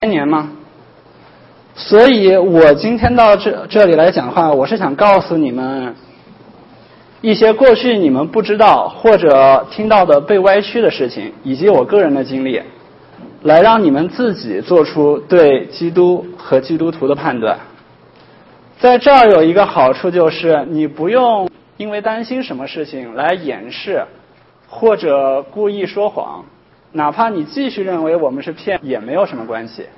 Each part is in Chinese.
年吗？所以我今天到这里来讲话，我是想告诉你们一些过去你们不知道或者听到的被歪曲的事情，以及我个人的经历，来让你们自己做出对基督和基督徒的判断。在这儿有一个好处，就是你不用因为担心什么事情来掩饰或者故意说谎，哪怕你继续认为我们是骗也没有什么关系。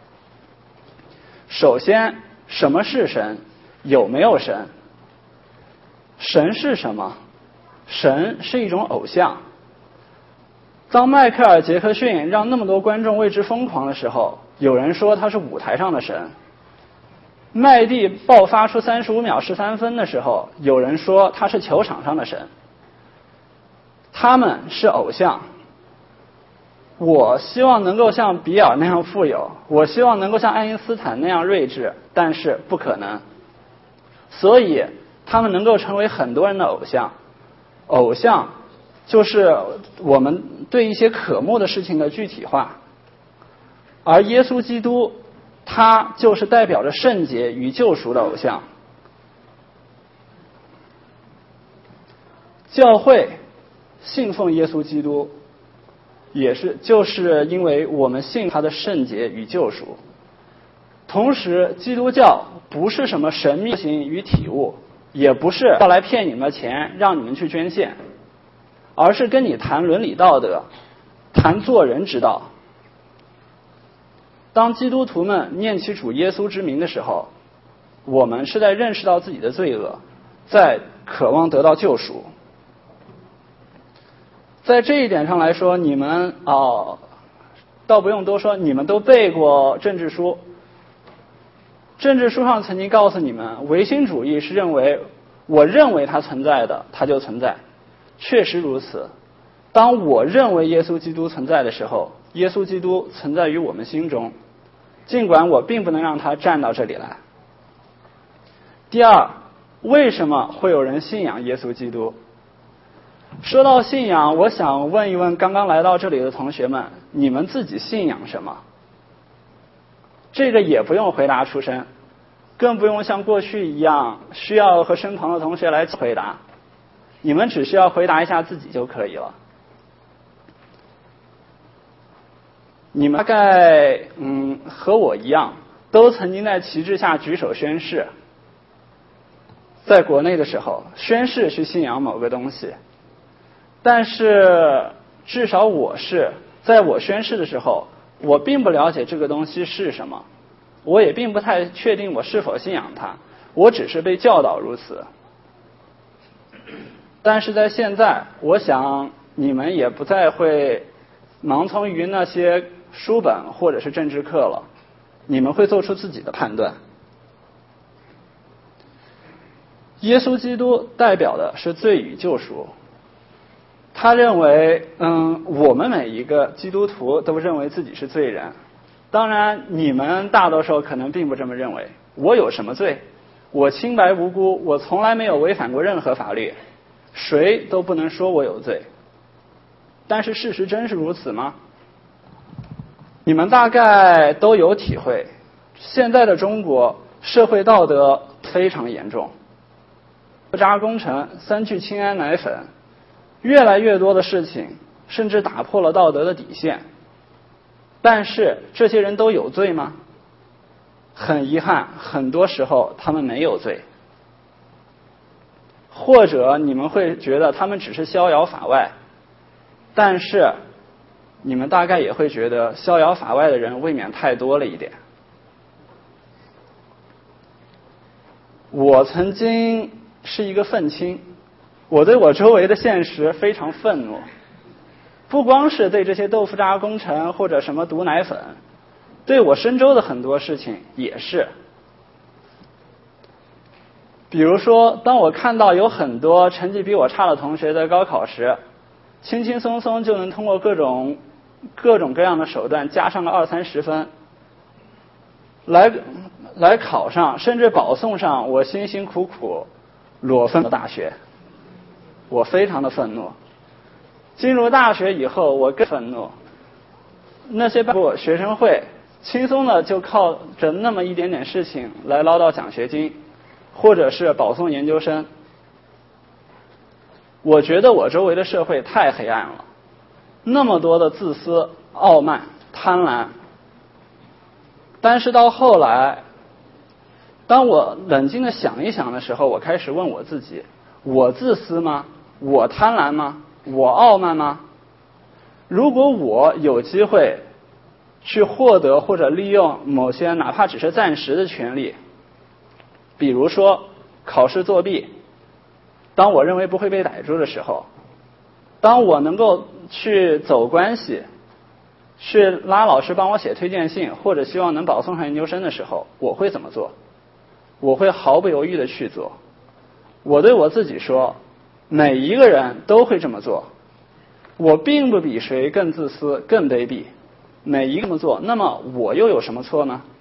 首先，什么是神？有没有神？神是什么？神是一种偶像。当迈克尔·杰克逊让那么多观众为之疯狂的时候，有人说他是舞台上的神。麦蒂爆发出35秒13分的时候，有人说他是球场上的神。他们是偶像。我希望能够像比尔那样富有，我希望能够像爱因斯坦那样睿智，但是不可能。所以他们能够成为很多人的偶像。偶像就是我们对一些渴慕的事情的具体化，而耶稣基督他就是代表着圣洁与救赎的偶像。教会信奉耶稣基督，就是因为我们信他的圣洁与救赎。同时，基督教不是什么神秘性与体悟，也不是要来骗你们的钱让你们去捐献，而是跟你谈伦理道德，谈做人之道。当基督徒们念起主耶稣之名的时候，我们是在认识到自己的罪恶，在渴望得到救赎。在这一点上来说，你们倒不用多说，你们都背过政治书。政治书上曾经告诉你们，唯心主义是认为我认为它存在的，它就存在。确实如此。当我认为耶稣基督存在的时候，耶稣基督存在于我们心中，尽管我并不能让他站到这里来。第二，为什么会有人信仰耶稣基督？说到信仰，我想问一问刚刚来到这里的同学们，你们自己信仰什么？这个也不用回答出声，更不用像过去一样需要和身旁的同学来回答，你们只需要回答一下自己就可以了。你们大概和我一样，都曾经在旗帜下举手宣誓。在国内的时候，宣誓去信仰某个东西，但是至少在我宣誓的时候，我并不了解这个东西是什么，我也并不太确定我是否信仰它，我只是被教导如此。但是在现在，我想你们也不再会盲从于那些书本或者是政治课了，你们会做出自己的判断。耶稣基督代表的是罪与救赎。他认为我们每一个基督徒都认为自己是罪人。当然你们大多数可能并不这么认为。我有什么罪？我清白无辜，我从来没有违反过任何法律，谁都不能说我有罪。但是事实真是如此吗？你们大概都有体会，现在的中国社会道德非常严重，不渣工程、3聚氰胺奶粉，越来越多的事情甚至打破了道德的底线。但是这些人都有罪吗？很遗憾，很多时候他们没有罪。或者你们会觉得他们只是逍遥法外，但是你们大概也会觉得逍遥法外的人未免太多了一点。我曾经是一个愤青，我对我周围的现实非常愤怒，不光是对这些豆腐渣工程或者什么毒奶粉，对我身周的很多事情也是。比如说，当我看到有很多成绩比我差的同学在高考时轻轻松松就能通过各种各样的手段加上个20-30分来考上，甚至保送上我辛辛苦苦裸分的大学，我非常的愤怒。进入大学以后，我更愤怒。那些包括学生会轻松的就靠着那么一点点事情来捞到奖学金，或者是保送研究生。我觉得我周围的社会太黑暗了，那么多的自私、傲慢、贪婪。但是到后来，当我冷静的想一想的时候，我开始问我自己：我自私吗？我贪婪吗？我傲慢吗？如果我有机会去获得或者利用某些哪怕只是暂时的权利，比如说考试作弊，当我认为不会被逮住的时候，当我能够去走关系，去拉老师帮我写推荐信，或者希望能保送上研究生的时候，我会怎么做？我会毫不犹豫的去做。我对我自己说，每一个人都会这么做，我并不比谁更自私更卑鄙，每一个这么做，那么我又有什么错呢？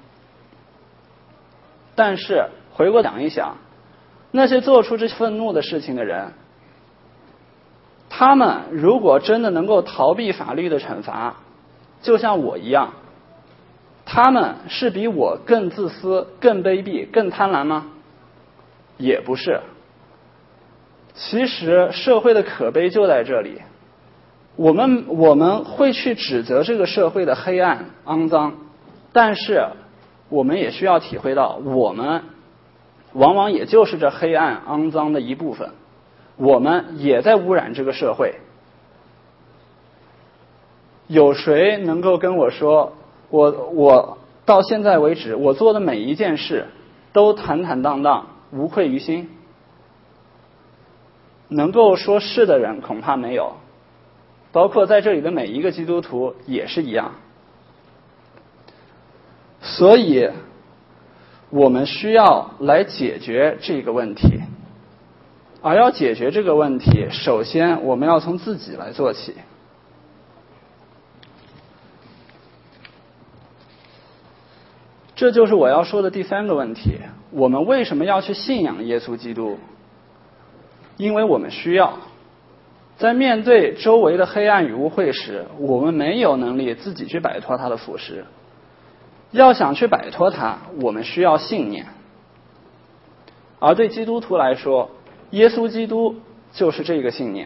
但是回过想一想，那些做出这愤怒的事情的人，他们如果真的能够逃避法律的惩罚，就像我一样，他们是比我更自私更卑鄙更贪婪吗？也不是。其实社会的可悲就在这里，我们会去指责这个社会的黑暗肮脏，但是我们也需要体会到，我们往往也就是这黑暗肮脏的一部分，我们也在污染这个社会。有谁能够跟我说，我到现在为止我做的每一件事都坦坦荡荡无愧于心？能够说是的人恐怕没有，包括在这里的每一个基督徒也是一样。所以我们需要来解决这个问题，而要解决这个问题，首先我们要从自己来做起。这就是我要说的第三个问题，我们为什么要去信仰耶稣基督？因为我们需要。在面对周围的黑暗与污秽时，我们没有能力自己去摆脱它的腐蚀。要想去摆脱它，我们需要信念。而对基督徒来说，耶稣基督就是这个信念。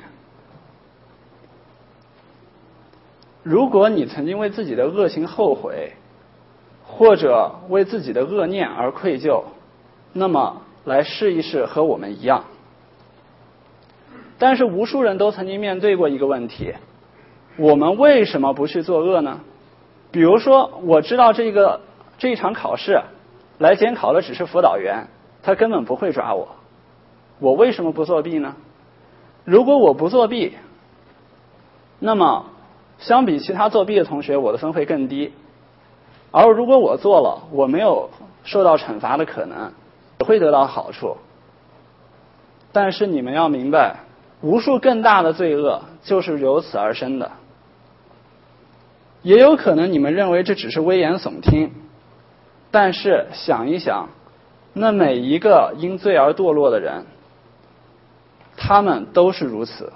如果你曾经为自己的恶行后悔，或者为自己的恶念而愧疚，那么来试一试和我们一样。但是无数人都曾经面对过一个问题，我们为什么不去作恶呢？比如说，我知道这一场考试来监考的只是辅导员，他根本不会抓我，我为什么不作弊呢？如果我不作弊，那么相比其他作弊的同学，我的分会更低。而如果我做了，我没有受到惩罚的可能，我会得到好处。但是你们要明白，无数更大的罪恶就是由此而生的。也有可能你们认为这只是危言耸听，但是想一想，那每一个因罪而堕落的人，他们都是如此。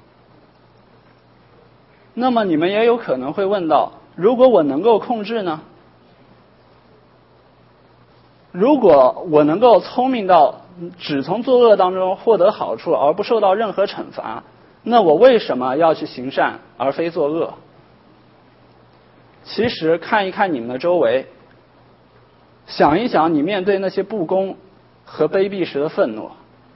那么你们也有可能会问到，如果我能够控制呢？如果我能够聪明到只从作恶当中获得好处而不受到任何惩罚，那我为什么要去行善而非作恶？其实看一看你们的周围，想一想你面对那些不公和卑鄙时的愤怒，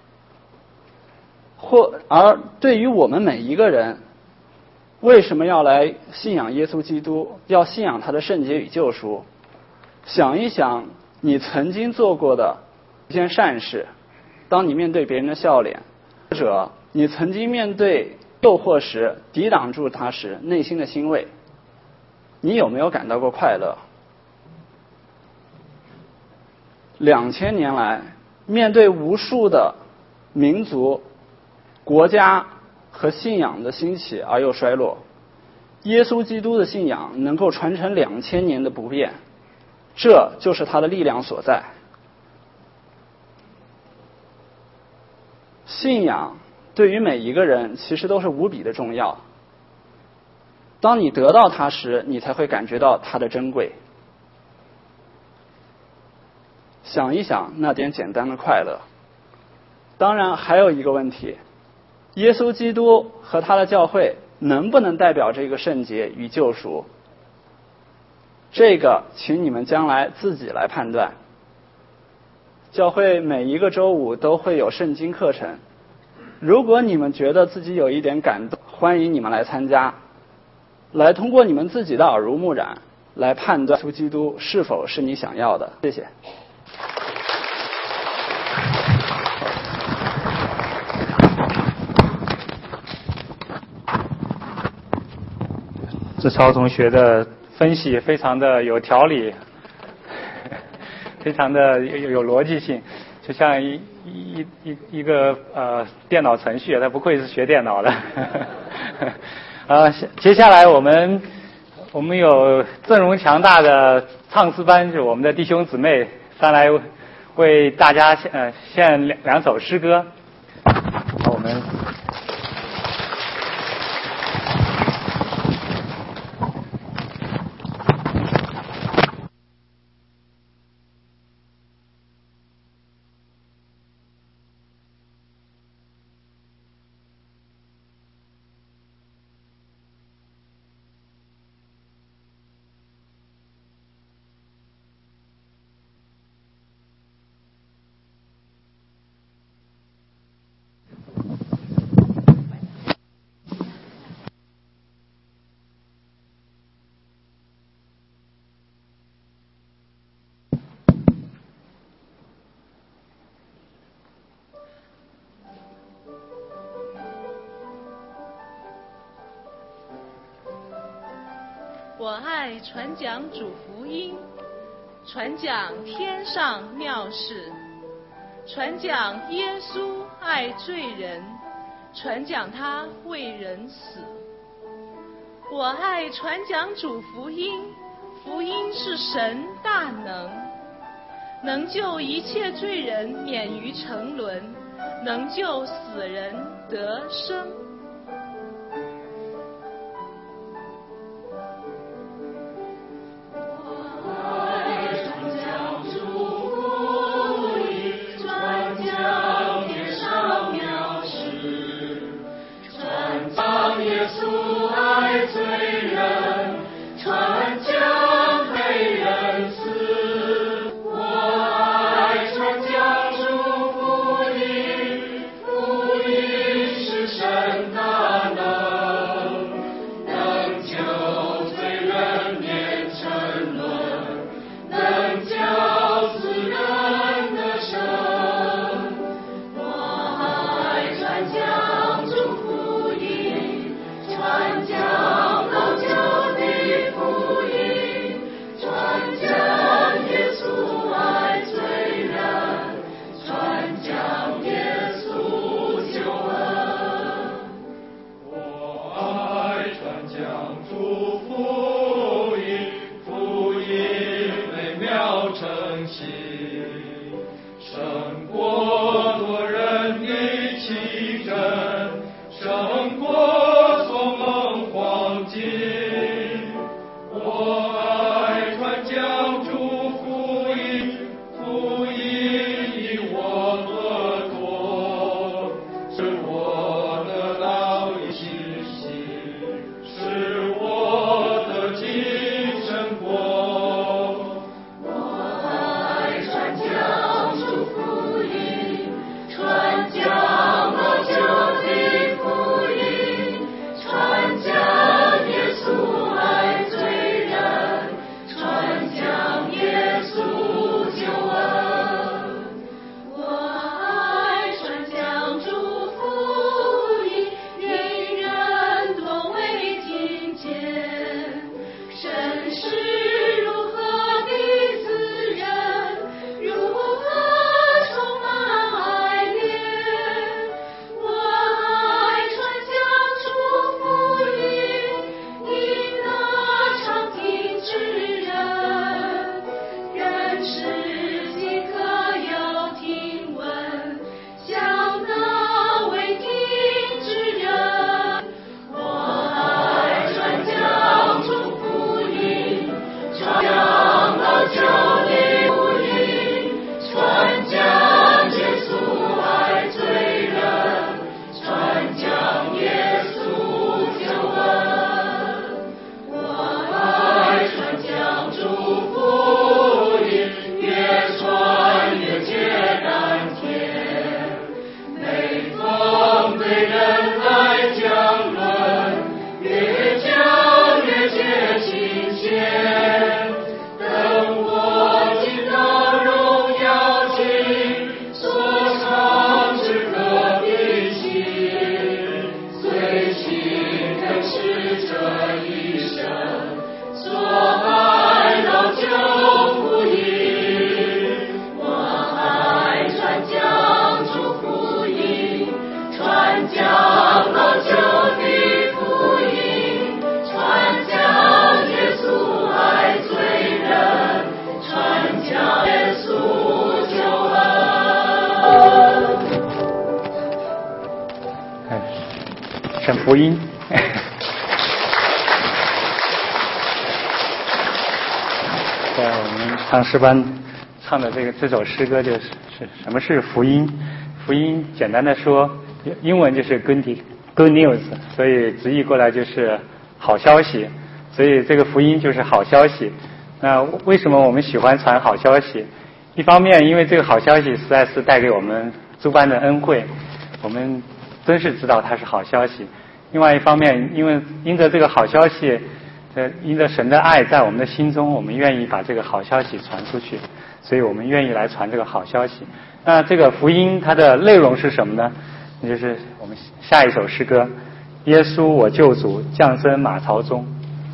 而对于我们每一个人，为什么要来信仰耶稣基督，要信仰他的圣洁与救赎？想一想你曾经做过的一件善事，当你面对别人的笑脸，或者你曾经面对诱惑时抵挡住它时内心的欣慰，你有没有感到过快乐？2000年来，面对无数的民族、国家和信仰的兴起而又衰落，耶稣基督的信仰能够传承2000年的不变，这就是它的力量所在。信仰对于每一个人其实都是无比的重要。当你得到它时，你才会感觉到它的珍贵。 想一想那点简单的快乐。当然还有一个问题，耶稣基督和他的教会能不能代表这个圣洁与救赎？这个请你们将来自己来判断。教会每一个周五都会有圣经课程，如果你们觉得自己有一点感动，欢迎你们来参加，来通过你们自己的耳濡目染来判断耶稣基督是否是你想要的。谢谢。 志超同学的分析非常的有条理，非常的有逻辑性，就像一个电脑程序，他不愧是学电脑的。接下来我们有阵容强大的唱诗班，就是我们的弟兄姊妹上来为大家献两首诗歌。我们我爱传讲主福音，传讲天上妙事，传讲耶稣爱罪人，传讲他为人死。我爱传讲主福音，福音是神大能救一切罪人免于沉沦，能救死人得生。 我爱成福音。在我们唱诗班唱的这首诗歌就是什么是福音？福音简单的说，英文就是 good news， 所以直译过来就是好消息。所以这个福音就是好消息。那为什么我们喜欢传好消息？一方面，因为这个好消息实在是带给我们诸般的恩惠，我们真是知道它是好消息。另外一方面，因着这个好消息，因着神的爱在我们的心中，我们愿意把这个好消息传出去，所以我们愿意来传这个好消息。那这个福音它的内容是什么呢？那就是我们下一首诗歌：耶稣我救主降生马槽中。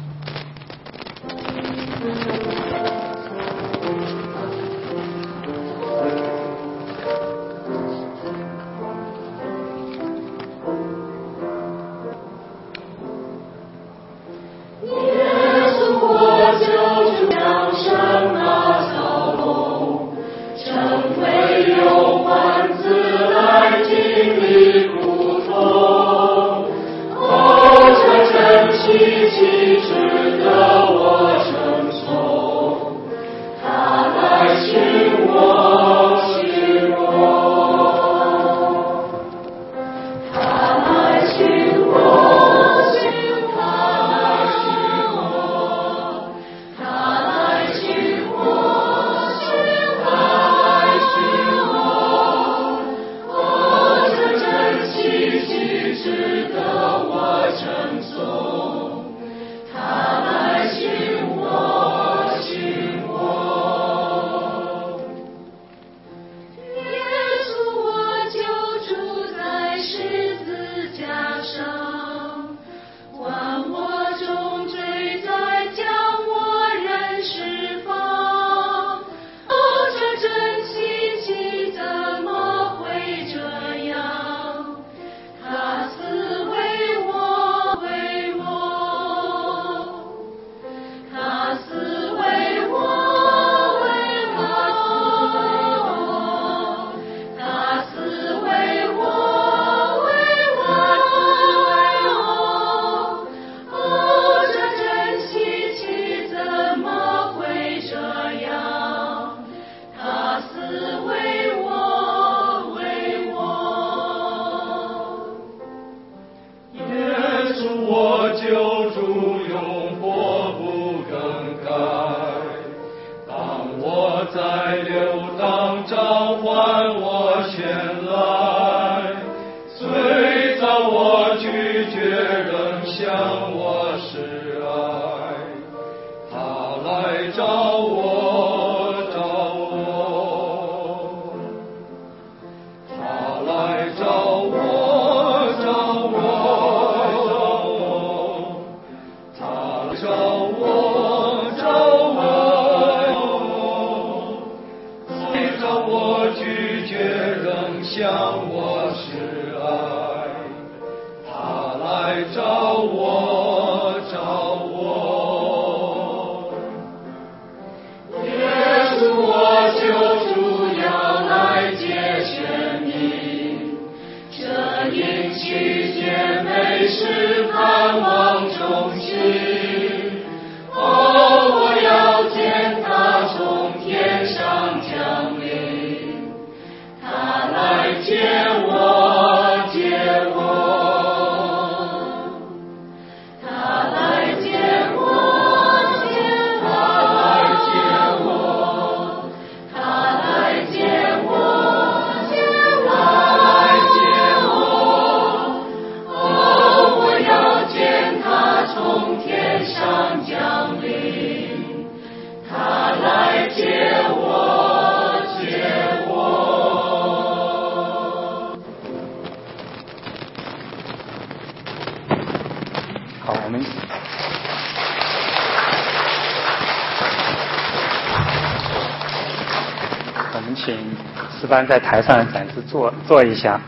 在台上暂时坐一下。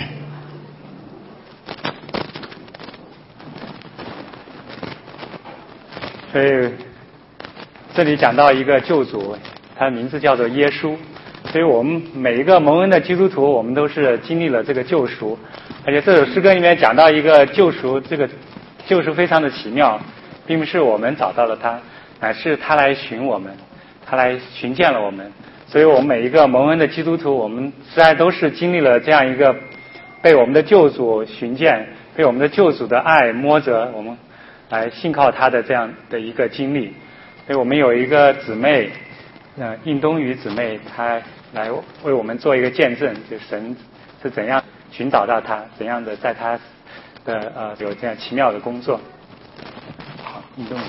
所以这里讲到一个救主，他的名字叫做耶稣。所以我们每一个蒙恩的基督徒，我们都是经历了这个救赎。 而且这首诗歌里面讲到一个救赎，这个救赎非常的奇妙，并不是我们找到了他，乃是他来寻我们，他来寻见了我们。所以我们每一个蒙恩的基督徒，我们实在都是经历了这样一个被我们的救主寻见，被我们的救主的爱摸着，我们来信靠他的这样的一个经历。所以我们有一个姊妹，应东宇姊妹，她来为我们做一个见证，就神是怎样寻找到他，怎样的在他的有这样奇妙的工作。好，应东宇。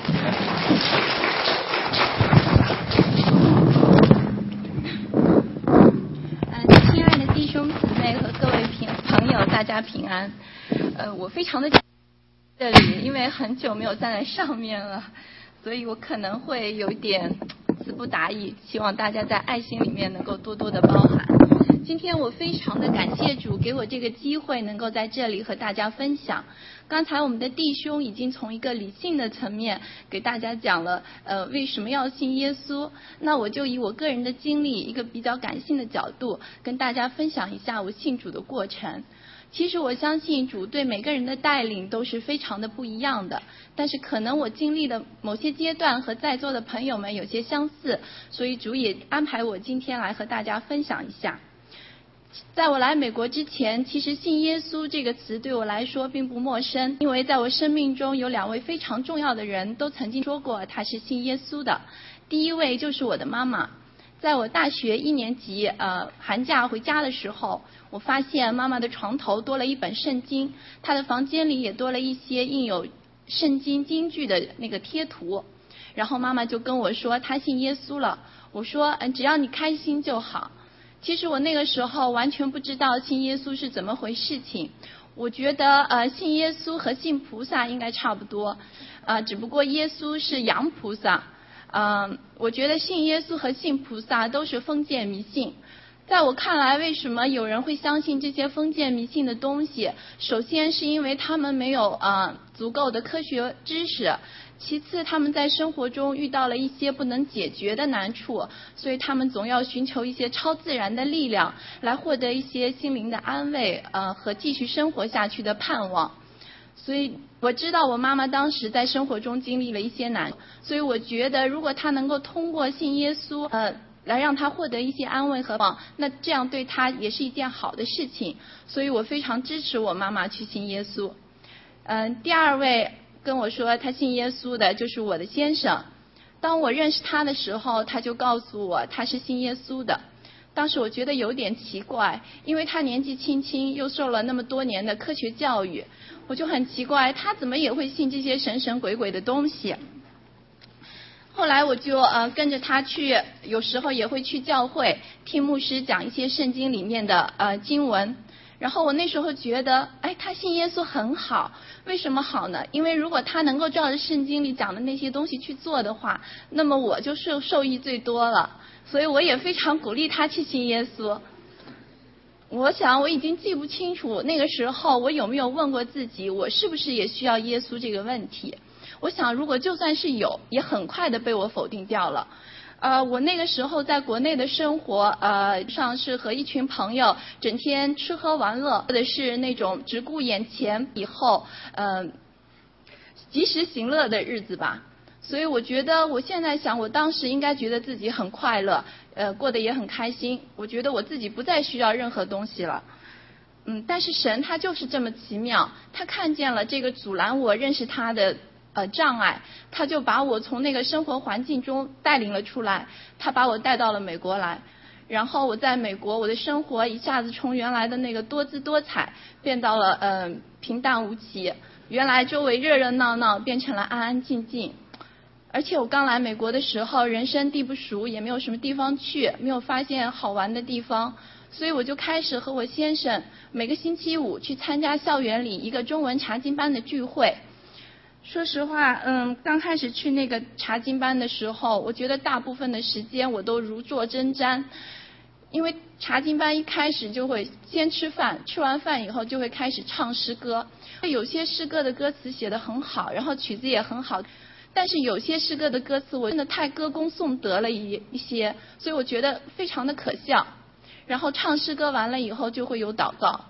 亲爱的弟兄姊妹和各位朋友，大家平安。我非常的这里，因为很久没有站在上面了，所以我可能会有一点词不达意，希望大家在爱心里面能够多多的包涵。今天我非常的感谢主给我这个机会，能够在这里和大家分享。刚才我们的弟兄已经从一个理性的层面给大家讲了，为什么要信耶稣。那我就以我个人的经历，一个比较感性的角度，跟大家分享一下我信主的过程。其实我相信主对每个人的带领都是非常的不一样的，但是可能我经历的某些阶段和在座的朋友们有些相似，所以主也安排我今天来和大家分享一下。在我来美国之前，其实信耶稣这个词对我来说并不陌生，因为在我生命中有2位非常重要的人都曾经说过他是信耶稣的。第一位就是我的妈妈。在我大学1年级寒假回家的时候，我发现妈妈的床头多了一本圣经，她的房间里也多了一些印有圣经金句的那个贴图。然后妈妈就跟我说她信耶稣了。我说只要你开心就好。其实我那个时候完全不知道信耶稣是怎么回事情，我觉得信耶稣和信菩萨应该差不多，只不过耶稣是洋菩萨。我觉得信耶稣和信菩萨都是封建迷信。在我看来，为什么有人会相信这些封建迷信的东西？首先是因为他们没有足够的科学知识，其次他们在生活中遇到了一些不能解决的难处，所以他们总要寻求一些超自然的力量来获得一些心灵的安慰和继续生活下去的盼望。所以我知道我妈妈当时在生活中经历了一些难，所以我觉得如果她能够通过信耶稣来让她获得一些安慰和帮，那这样对她也是一件好的事情，所以我非常支持我妈妈去信耶稣。第2位跟我说他信耶稣的就是我的先生。当我认识他的时候，他就告诉我他是信耶稣的。当时我觉得有点奇怪，因为他年纪轻轻又受了那么多年的科学教育，我就很奇怪他怎么也会信这些神神鬼鬼的东西。后来我就跟着他去，有时候也会去教会听牧师讲一些圣经里面的经文。然后我那时候觉得他信耶稣很好。为什么好呢？因为如果他能够照着圣经里讲的那些东西去做的话，那么我就受益最多了。所以我也非常鼓励他去信耶稣。我想我已经记不清楚那个时候我有没有问过自己，我是不是也需要耶稣这个问题。我想如果就算是有，也很快的被我否定掉了。我那个时候在国内的生活上是和一群朋友整天吃喝玩乐，或者是那种只顾眼前以后及时行乐的日子吧。所以我觉得我现在想，我当时应该觉得自己很快乐，过得也很开心。我觉得我自己不再需要任何东西了。但是神他就是这么奇妙，他看见了这个阻拦我认识他的障碍，他就把我从那个生活环境中带领了出来，他把我带到了美国来。然后我在美国，我的生活一下子从原来的那个多姿多彩变到了平淡无奇，原来周围热热闹闹变成了安安静静。而且我刚来美国的时候，人生地不熟，也没有什么地方去，没有发现好玩的地方，所以我就开始和我先生每个星期5去参加校园里一个中文查经班的聚会。说实话，刚开始去那个查经班的时候，我觉得大部分的时间我都如坐针毡，因为查经班一开始就会先吃饭，吃完饭以后就会开始唱诗歌，有些诗歌的歌词写得很好，然后曲子也很好，但是有些诗歌的歌词我真的太歌功颂德了一些，所以我觉得非常的可笑。然后唱诗歌完了以后就会有祷告，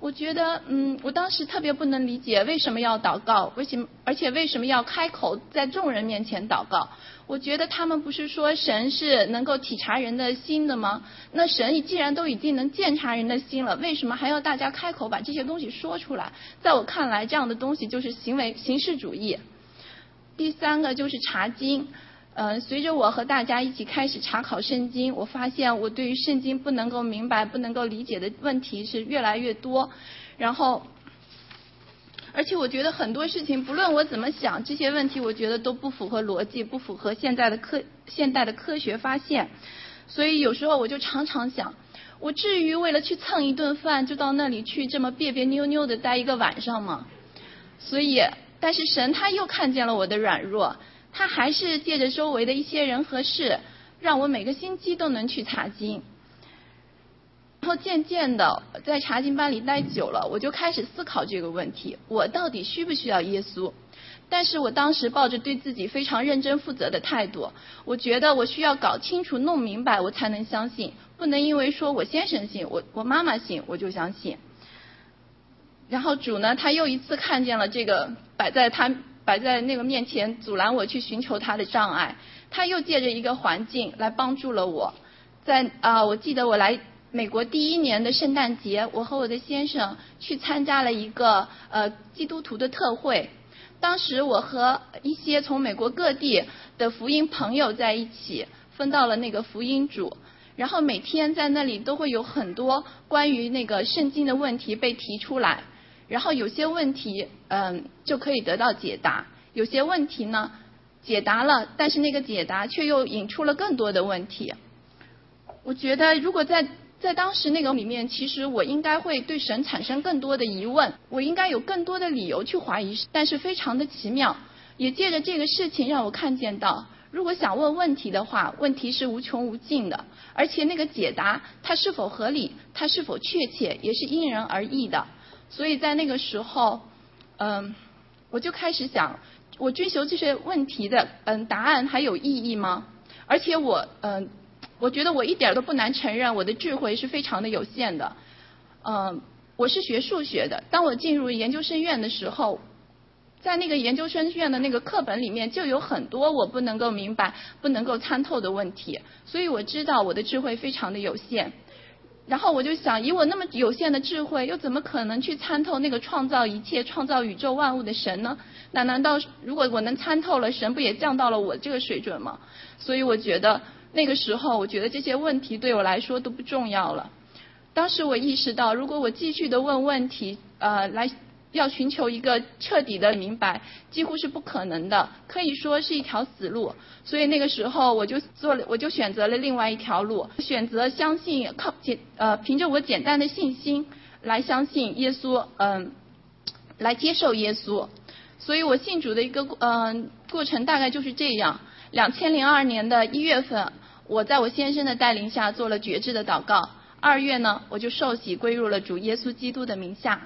我觉得，我当时特别不能理解为什么要祷告，而且为什么要开口在众人面前祷告？我觉得他们不是说神是能够体察人的心的吗？那神既然都已经能鉴察人的心了，为什么还要大家开口把这些东西说出来？在我看来，这样的东西就是形式主义。第三个就是查经。随着我和大家一起开始查考圣经，我发现我对于圣经不能够明白、不能够理解的问题是越来越多。然后，而且我觉得很多事情，不论我怎么想，这些问题我觉得都不符合逻辑，不符合现代的科学发现。所以有时候我就常常想，我至于为了去蹭一顿饭，就到那里去这么别别扭扭的待一个晚上吗？所以，但是神他又看见了我的软弱。他还是借着周围的一些人和事，让我每个星期都能去查经。然后渐渐的，在查经班里待久了，我就开始思考这个问题：我到底需不需要耶稣？但是我当时抱着对自己非常认真负责的态度，我觉得我需要搞清楚、弄明白，我才能相信，不能因为说我先生信，我妈妈信，我就相信。然后主呢，他又一次看见了这个摆在那个面前阻拦我去寻求他的障碍，他又借着一个环境来帮助了我。我记得我来美国第1年的圣诞节，我和我的先生去参加了一个基督徒的特会。当时我和一些从美国各地的福音朋友在一起，分到了那个福音组，然后每天在那里都会有很多关于那个圣经的问题被提出来。然后有些问题就可以得到解答，有些问题呢解答了，但是那个解答却又引出了更多的问题。我觉得如果在当时那个里面，其实我应该会对神产生更多的疑问，我应该有更多的理由去怀疑。但是非常的奇妙，也借着这个事情让我看见到，如果想问问题的话，问题是无穷无尽的，而且那个解答它是否合理，它是否确切，也是因人而异的。所以在那个时候，我就开始想，我追求这些问题的答案还有意义吗？而且我觉得我一点都不难承认，我的智慧是非常的有限的。我是学数学的，当我进入研究生院的时候，在那个研究生院的那个课本里面就有很多我不能够明白、不能够参透的问题，所以我知道我的智慧非常的有限。然后我就想，以我那么有限的智慧，又怎么可能去参透那个创造一切、创造宇宙万物的神呢？那难道如果我能参透了，神不也降到了我这个水准吗？所以我觉得那个时候，我觉得这些问题对我来说都不重要了。当时我意识到，如果我继续的问问题，要寻求一个彻底的明白，几乎是不可能的，可以说是一条死路。所以那个时候我就选择了另外一条路，选择相信凭着我简单的信心来相信耶稣，来接受耶稣。所以我信主的一个过程大概就是这样。2002年的1月份，我在我先生的带领下做了决志的祷告。2月呢，我就受洗归入了主耶稣基督的名下。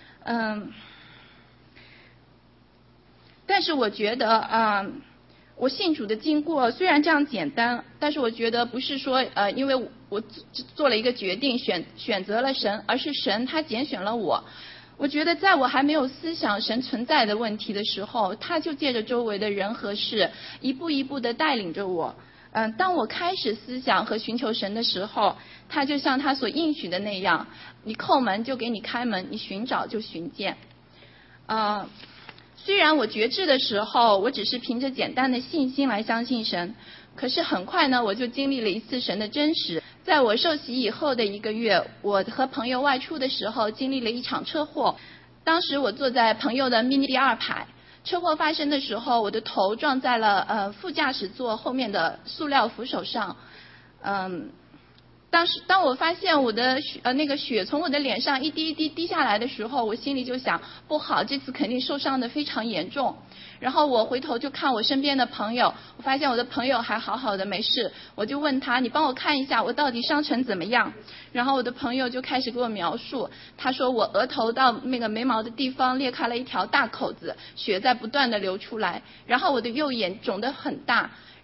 但是我觉得我信主的经过虽然这样简单，但是我觉得不是说因为我做了一个决定选择了神，而是神他拣选了我。我觉得在我还没有思想神存在的问题的时候，他就借着周围的人和事一步一步的带领着我。当我开始思想和寻求神的时候，他就像他所应许的那样，你叩门就给你开门，你寻找就寻见。虽然我决志的时候，我只是凭着简单的信心来相信神，可是很快呢，我就经历了一次神的真实。在我受洗以后的1个月，我和朋友外出的时候，经历了一场车祸。当时我坐在朋友的 mini 第2排，车祸发生的时候，我的头撞在了副驾驶座后面的塑料扶手上。当我发现我的那个血从我的脸上一滴一滴滴下来的时候，我心里就想，不好，这次肯定受伤的非常严重。然后我回头就看我身边的朋友，我发现我的朋友还好好的没事，我就问他，你帮我看一下我到底伤成怎么样？然后我的朋友就开始给我描述，他说我额头到那个眉毛的地方裂开了一条大口子，血在不断的流出来，然后我的右眼肿得很大，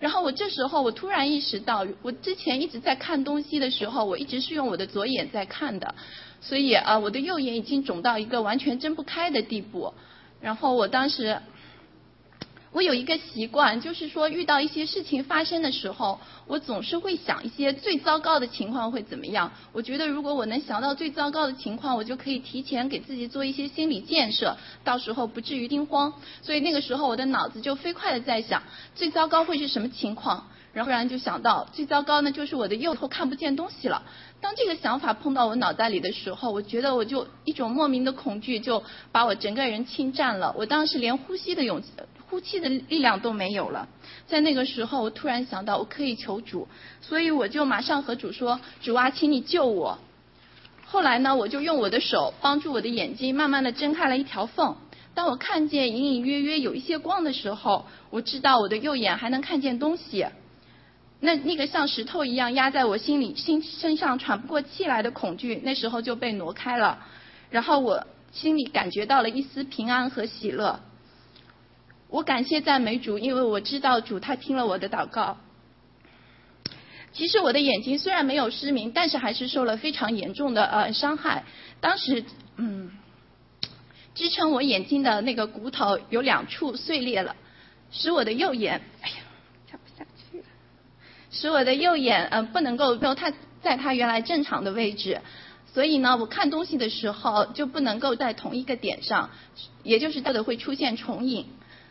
然后这时候我突然意识到，我之前一直在看东西的时候，我一直是用我的左眼在看的，所以我的右眼已经肿到一个完全睁不开的地步。然后我当时我有一个习惯，就是说遇到一些事情发生的时候，我总是会想一些最糟糕的情况会怎么样。我觉得如果我能想到最糟糕的情况，我就可以提前给自己做一些心理建设，到时候不至于惊慌。所以那个时候我的脑子就飞快的在想，最糟糕会是什么情况，然后突然就想到最糟糕呢就是我的右头看不见东西了。当这个想法碰到我脑袋里的时候，我觉得我就一种莫名的恐惧就把我整个人侵占了，我当时连呼吸的力量都没有了。在那个时候我突然想到我可以求主，所以我就马上和主说，主啊，请你救我。后来呢，我就用我的手帮助我的眼睛慢慢的睁开了一条缝。当我看见隐隐约约有一些光的时候，我知道我的右眼还能看见东西。那个像石头一样压在我身上喘不过气来的恐惧，那时候就被挪开了。然后我心里感觉到了一丝平安和喜乐。我感谢赞美主，因为我知道主他听了我的祷告。其实我的眼睛虽然没有失明，但是还是受了非常严重的伤害。当时支撑我眼睛的那个骨头有2处碎裂了，使我的右眼看不下去了，使我的右眼不能够在它原来正常的位置。所以呢，我看东西的时候就不能够在同一个点上，也就是会出现重影。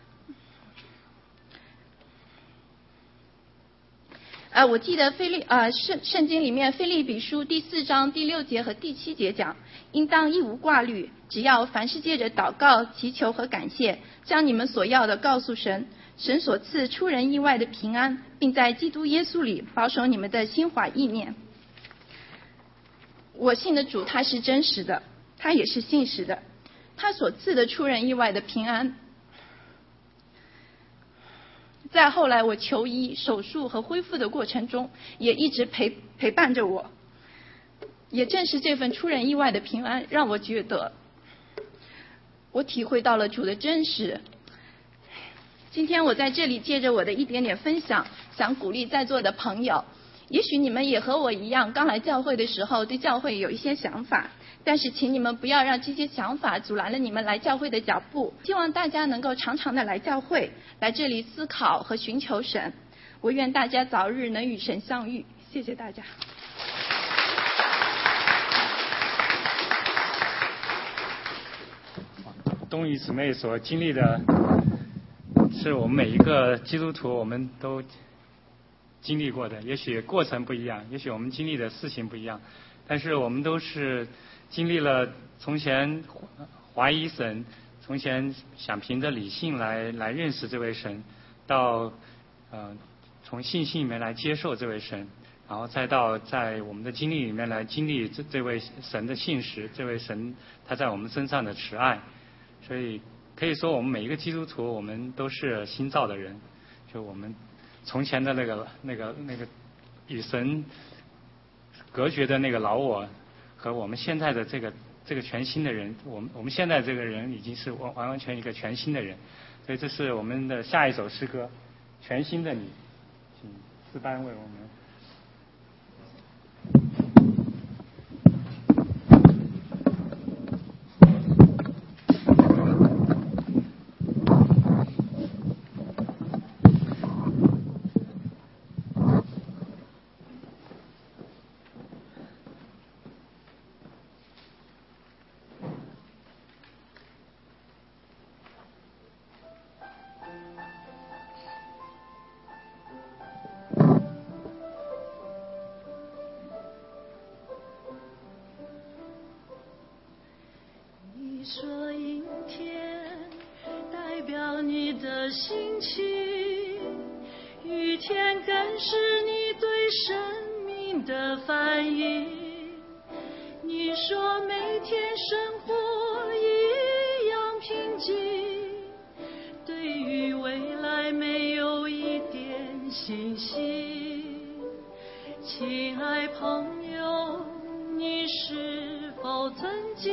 我记得圣经里面腓立比书第4章第6节和第7节讲，应当一无挂虑，只要凡事借着祷告、祈求和感谢，将你们所要的告诉神，神所赐出人意外的平安，并在基督耶稣里保守你们的心怀意念。我信的主他是真实的，他也是信实的，他所赐的出人意外的平安，在后来我求医、手术和恢复的过程中，也一直陪伴着我。也正是这份出人意外的平安，让我觉得我体会到了主的真实。今天我在这里借着我的一点点分享，想鼓励在座的朋友，也许你们也和我一样，刚来教会的时候对教会有一些想法，但是请你们不要让这些想法阻拦了你们来教会的脚步。希望大家能够常常的来教会，来这里思考和寻求神。我愿大家早日能与神相遇。谢谢大家。 冬雨姊妹所经历的是我们每一个基督徒我们都经历过的，也许过程不一样，也许我们经历的事情不一样，但是我们都是经历了从前怀疑神，从前想凭着理性来认识这位神，到从信心里面来接受这位神，然后再到在我们的经历里面来经历这位神的信实，这位神他在我们身上的慈爱。所以可以说我们每一个基督徒我们都是新造的人，就我们从前的那个与神隔绝的那个老我，和我们现在的这个全新的人，我们现在这个人已经是完完全一个全新的人。所以这是我们的下一首诗歌《全新的你》，请诗班为我们。 你说阴天代表你的心情，雨天更是你对生命的反应。你说每天生活一样平静，对于未来没有一点信心。亲爱朋友，你是否曾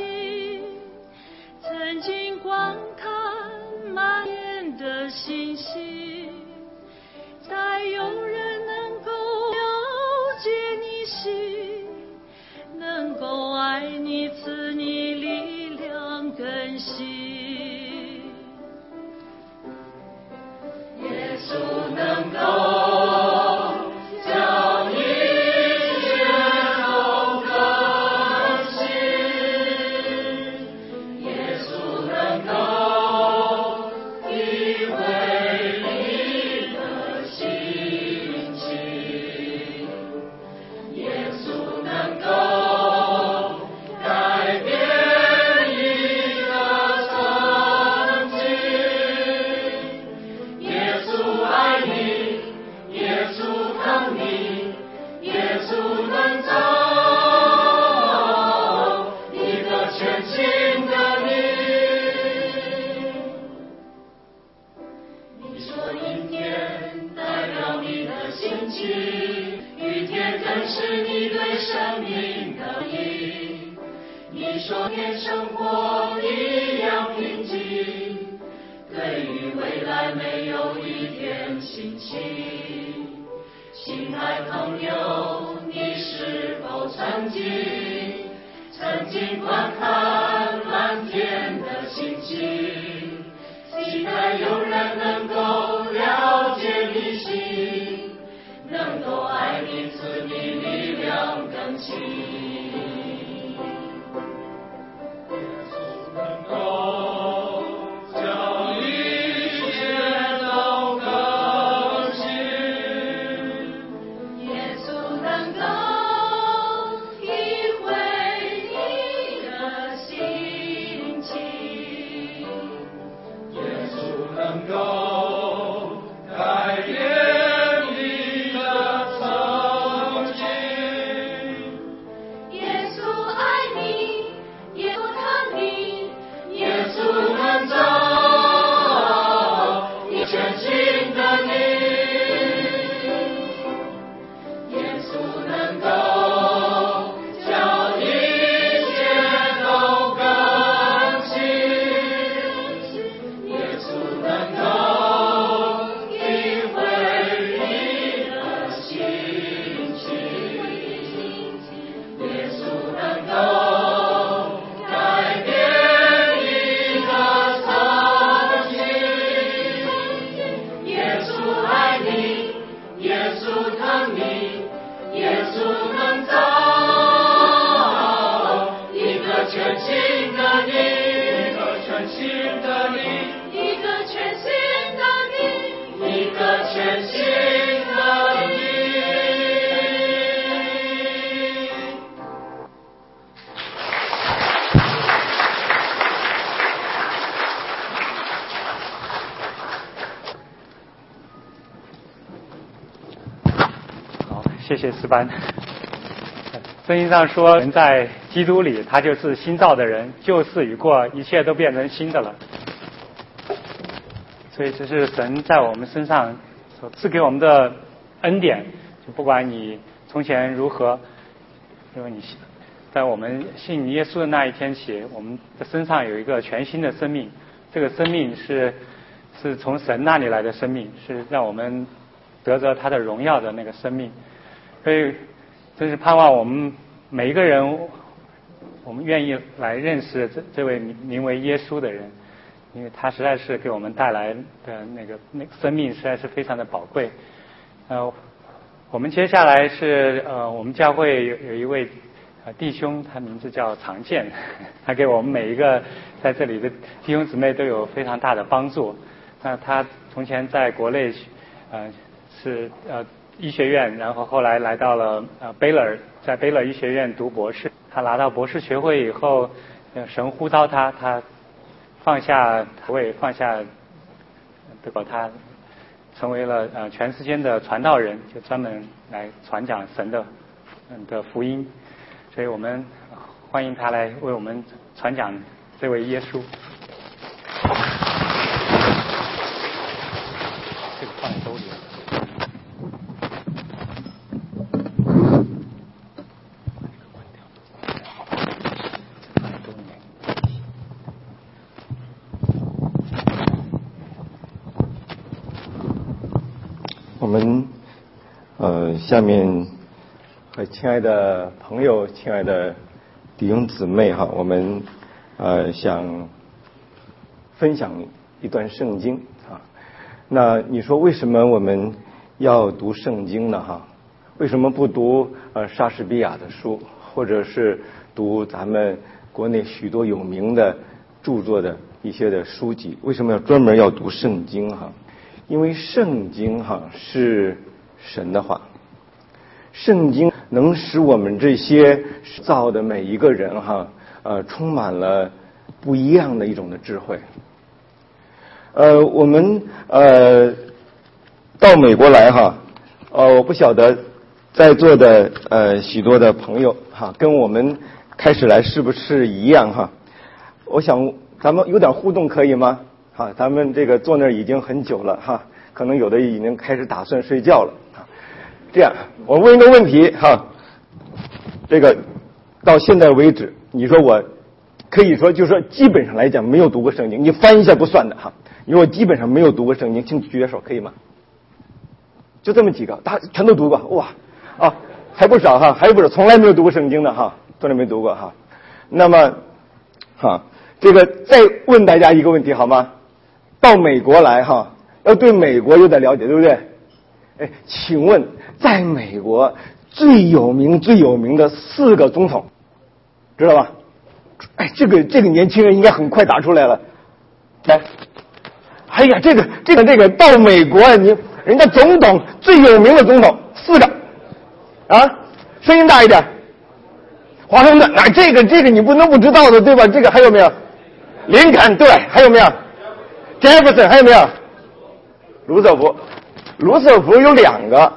经观看满天的星星， 待有人能够了解你心，能够爱你，赐你力量更新。耶稣能够叫一切都更新，耶稣能够体会你的心情，耶稣能够改变你的曾经，耶稣爱你，耶稣疼你，耶稣能走一个全新的你。你说阴天代表你的心情，雨天更是你对生命的意。你说天生活一样平静，对于未来没有一点心情。亲爱朋友，你是否曾经观看蓝天的星星，期待有人能够了解你心，能够爱你，赐你力量更新。能够叫一切都更新，耶稣能够体会你的心情，耶稣能够改变你的曾经，耶稣爱你，耶稣疼你，耶稣能走一全新的你，耶稣能够叫一切都更新，耶稣能够体会你的心情，耶稣能够改变你的曾经，耶稣爱你，耶稣疼你，耶稣能走一个全新的你，一个全新的你，一个全新的你，一个全新的你。 好，谢谢诗班。圣经上说，人在基督里，他就是新造的人，旧事已过，一切都变成新的了。所以这是神在我们身上所赐给我们的恩典，就不管你从前如何，因为你在我们信耶稣的那一天起，我们的身上有一个全新的生命，这个生命是从神那里来的生命，是让我们得着他的荣耀的那个生命。所以真是盼望我们每一个人，我们愿意来认识这位名为耶稣的人，因为他实在是给我们带来的那个生命实在是非常的宝贵。我们接下来是我们教会有一位弟兄，他名字叫常健，他给我们每一个在这里的弟兄姊妹都有非常大的帮助。那他从前在国内是医学院，然后后来来到了贝勒，在贝勒医学院读博士。他拿到博士学位以后，神呼召他放下位，放下结果他成为了全世界的传道人，就专门来传讲神的福音。所以我们欢迎他来为我们传讲这位耶稣。这个放在兜里。 我们下面和亲爱的朋友、亲爱的弟兄姊妹哈，我们想分享一段圣经啊。那你说为什么我们要读圣经呢？哈，为什么不读莎士比亚的书，或者是读咱们国内许多有名的著作的一些的书籍？为什么要专门要读圣经哈？因为圣经哈是神的话，圣经能使我们这些造的每一个人哈充满了不一样的一种的智慧。我们到美国来哈，我不晓得在座的许多的朋友哈，跟我们开始来是不是一样哈？我想咱们有点互动可以吗？哈，咱们这个坐那儿已经很久了哈，可能有的已经开始打算睡觉了。这样，我问一个问题哈，这个到现在为止，你说我可以说就是说基本上来讲没有读过圣经，你翻一下不算的哈。你说我基本上没有读过圣经，请举举手可以吗？就这么几个，大家全都读过哇啊，还不少哈，还有不少从来没有读过圣经的哈，从来没读过哈。那么哈，这个再问大家一个问题好吗？到美国来哈，要对美国有点了解，对不对？哎，请问在美国最有名的4个总统，知道吧？哎，这个年轻人应该很快答出来了。来，哎呀，这个到美国人家总统最有名的总统4个啊，声音大一点。华盛顿，这个你不能不知道的，对吧？这个还有没有？林肯，对，还有没有？杰弗森，还有没有？卢瑟福有2个，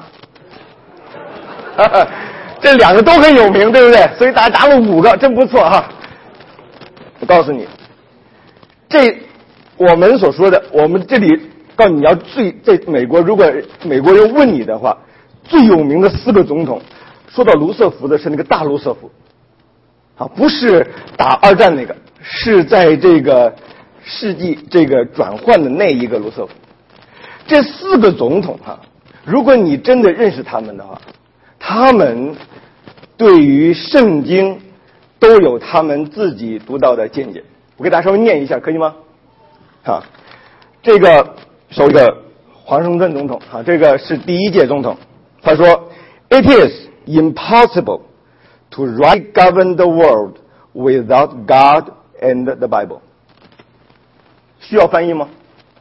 这2个都很有名，对不对？所以大家答了5个，真不错哈。我告诉你，这我们所说的，我们这里告诉你要在美国，如果美国人问你的话，最有名的4个总统，说到卢瑟福的是那个大卢瑟福，啊，不是打2战那个，是在这个世纪这个转换的那一个卢瑟福。这4个总统哈，如果你真的认识他们的话，他们对于圣经都有他们自己独到的见解。我给大家稍微念一下，可以吗？啊，这个首一个华盛顿总统啊，这个是第1届总统，他说 ：“It is impossible to right govern the world without God and the Bible。”需要翻译吗？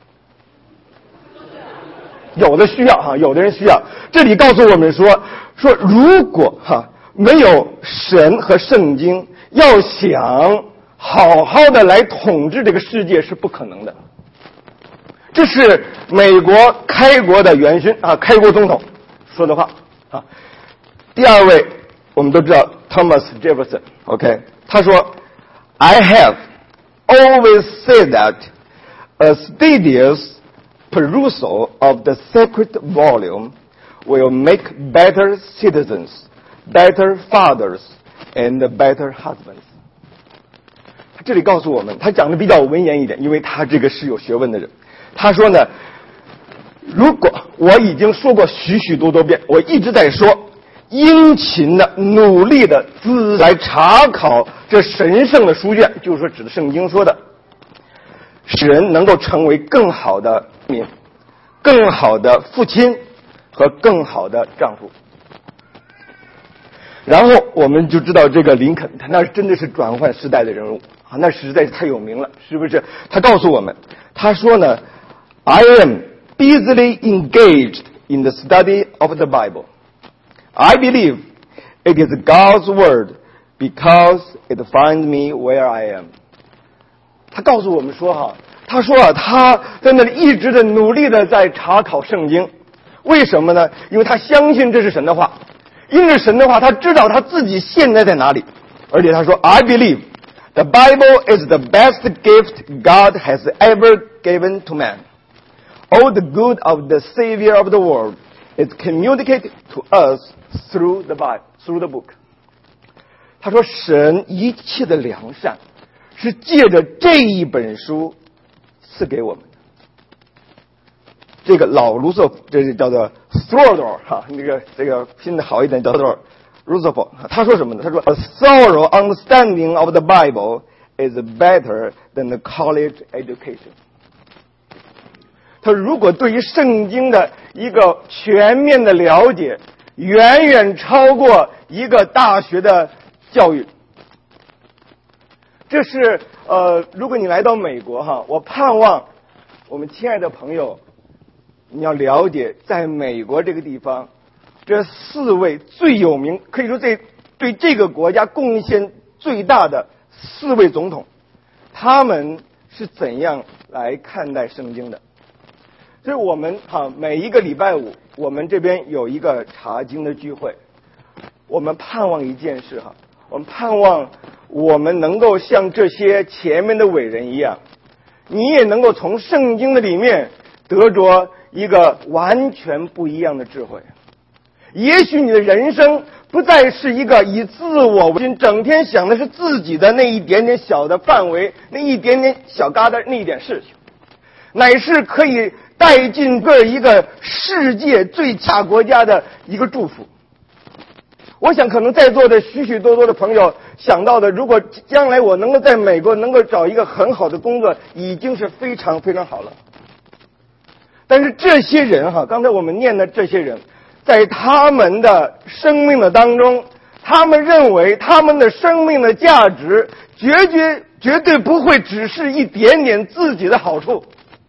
有的需要哈，有的人需要。这里告诉我们说如果没有神和圣经，要想好好的来统治这个世界是不可能的。这是美国开国的元勋啊，开国总统说的话啊。第2位我们都知道 Thomas Jefferson，OK， 他说 I have always said that a studious perusal of the sacred volume will make better citizens, better fathers, and better husbands. 这里告诉我们，他讲的比较文言一点，因为他这个是有学问的人。他说呢，如果我已经说过许多遍，我一直在说，殷勤的、努力的来查考这神圣的书卷，就是说指的圣经说的，使人能够成为更好的民、更好的父亲和更好的丈夫。然后我们就知道这个林肯，他那真的是转换时代的人物啊，那实在是太有名了，是不是？他告诉我们，他说呢 ，I am busily engaged in the study of the Bible. I believe it is God's word because it finds me where I am. 他告诉我们说他说他在那里一直的努力的在查考圣经，为什么呢？因为他相信这是神的话，因着神的话，他知道他自己现在在哪里，而且他说 I believe the Bible is the best gift God has ever given to man. All the good of the Savior of the world is communicated to us through the Bible, through the book. 他说神一切的良善是借着这一本书赐给我们的。 这个老卢瑟福，这是叫做 Theodore 哈，这个拼的好一点叫做 Roosevelt， 他说什么呢？他说 A thorough understanding of the Bible is better than the college education。他说如果对于圣经的一个全面的了解，远远超过一个大学的教育。这是如果你来到美国哈，我盼望我们亲爱的朋友，你要了解在美国这个地方，这4位最有名，可以说对这个国家贡献最大的4位总统，他们是怎样来看待圣经的。就是我们每一个礼拜五，我们这边有一个查经的聚会，我们盼望一件事哈，我们盼望我们能够像这些前面的伟人一样，你也能够从圣经的里面得着一个完全不一样的智慧。也许你的人生不再是一个以自我为中心，整天想的是自己的那一点点小的范围，那一点点小疙瘩，那一点事情，乃是可以带进一个世界最大国家的一个祝福。我想可能在座的许许多多的朋友想到的，如果将来我能够在美国能够找一个很好的工作，已经是非常非常好了。但是这些人哈，刚才我们念的这些人，在他们的生命的当中，他们认为他们的生命的价值绝对不会只是一点点自己的好处。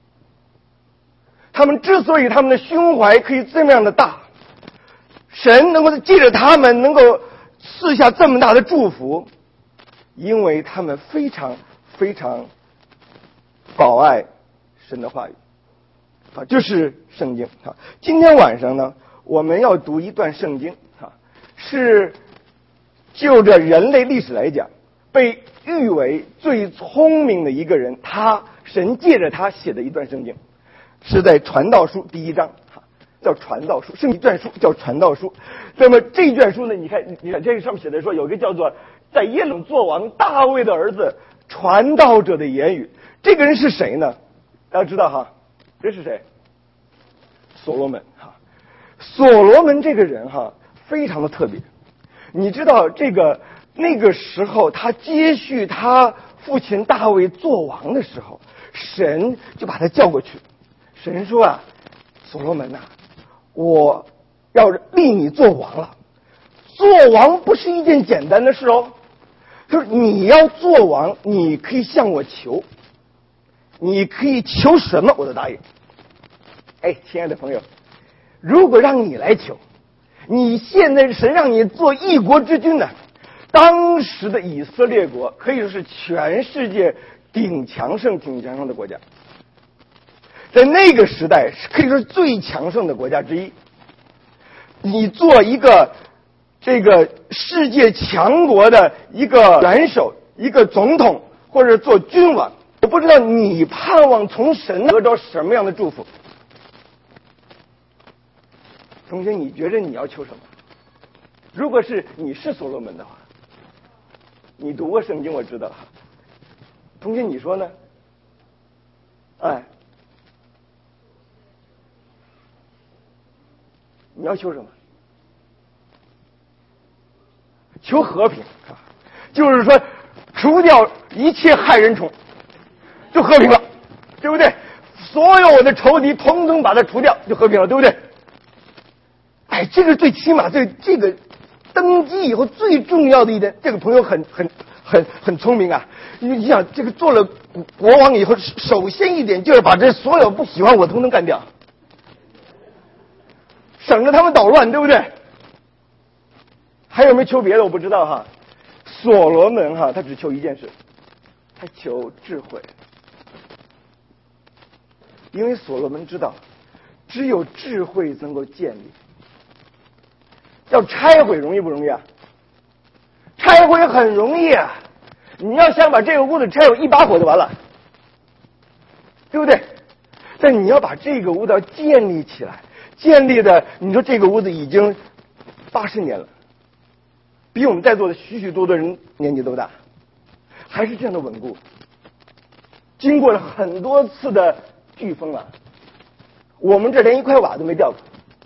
他们之所以他们的胸怀可以这么样的大，神能够借着他们能够赐下这么大的祝福，因为他们非常非常宝爱神的话语啊，就是圣经啊。今天晚上呢，我们要读一段圣经啊，是就着人类历史来讲，被誉为最聪明的一个人，神借着他写的一段圣经，是在传道书第1章叫传道书，圣经卷书叫传道书。那么这卷书呢，你看这个上面写的说，有一个叫做在耶路作王大卫的儿子传道者的言语。这个人是谁呢？大家知道哈，这是谁？所罗门哈。所罗门这个人哈，非常的特别。你知道那个时候他接续他父亲大卫做王的时候，神就把他叫过去。神说啊，所罗门呐，我要立你做王了。做王不是一件简单的事哦。就是你要做王，你可以向我求，你可以求什么我都答应。哎，亲爱的朋友，如果让你来求，你现在神让你做一国之君呢，当时的以色列国可以说是全世界顶强盛的国家，在那个时代可以说是最强盛的国家之一。你做一个这个世界强国的一个元首，一个总统，或者做君王，我不知道你盼望从神得着什么样的祝福。同学，你觉得你要求什么？如果是你是所罗门的话，你读过圣经，我知道。同学，你说呢？哎，你要求什么？求和平啊，就是说除掉一切害人虫，就和平了，对不对？所有我的仇敌统统把它除掉，就和平了，对不对？哎，这个最起码对这个登基以后最重要的一点，这个朋友很聪明啊。你想，这个做了国王以后，首先一点就是把这所有不喜欢我统统干掉，省着他们捣乱，对不对？还有没有求别的？我不知道哈。所罗门哈，他只求一件事，他求智慧，因为所罗门知道，只有智慧能够建立。要拆毁容易不容易啊？拆毁很容易啊！你要想把这个屋子拆毁，一把火就完了，对不对？但你要把这个屋子要建立起来，建立的，你说这个屋子已经80年了，比我们在座的许许多多人年纪都大，还是这样的稳固。经过了很多次的飓风啊， 我们这连1块瓦都没掉过。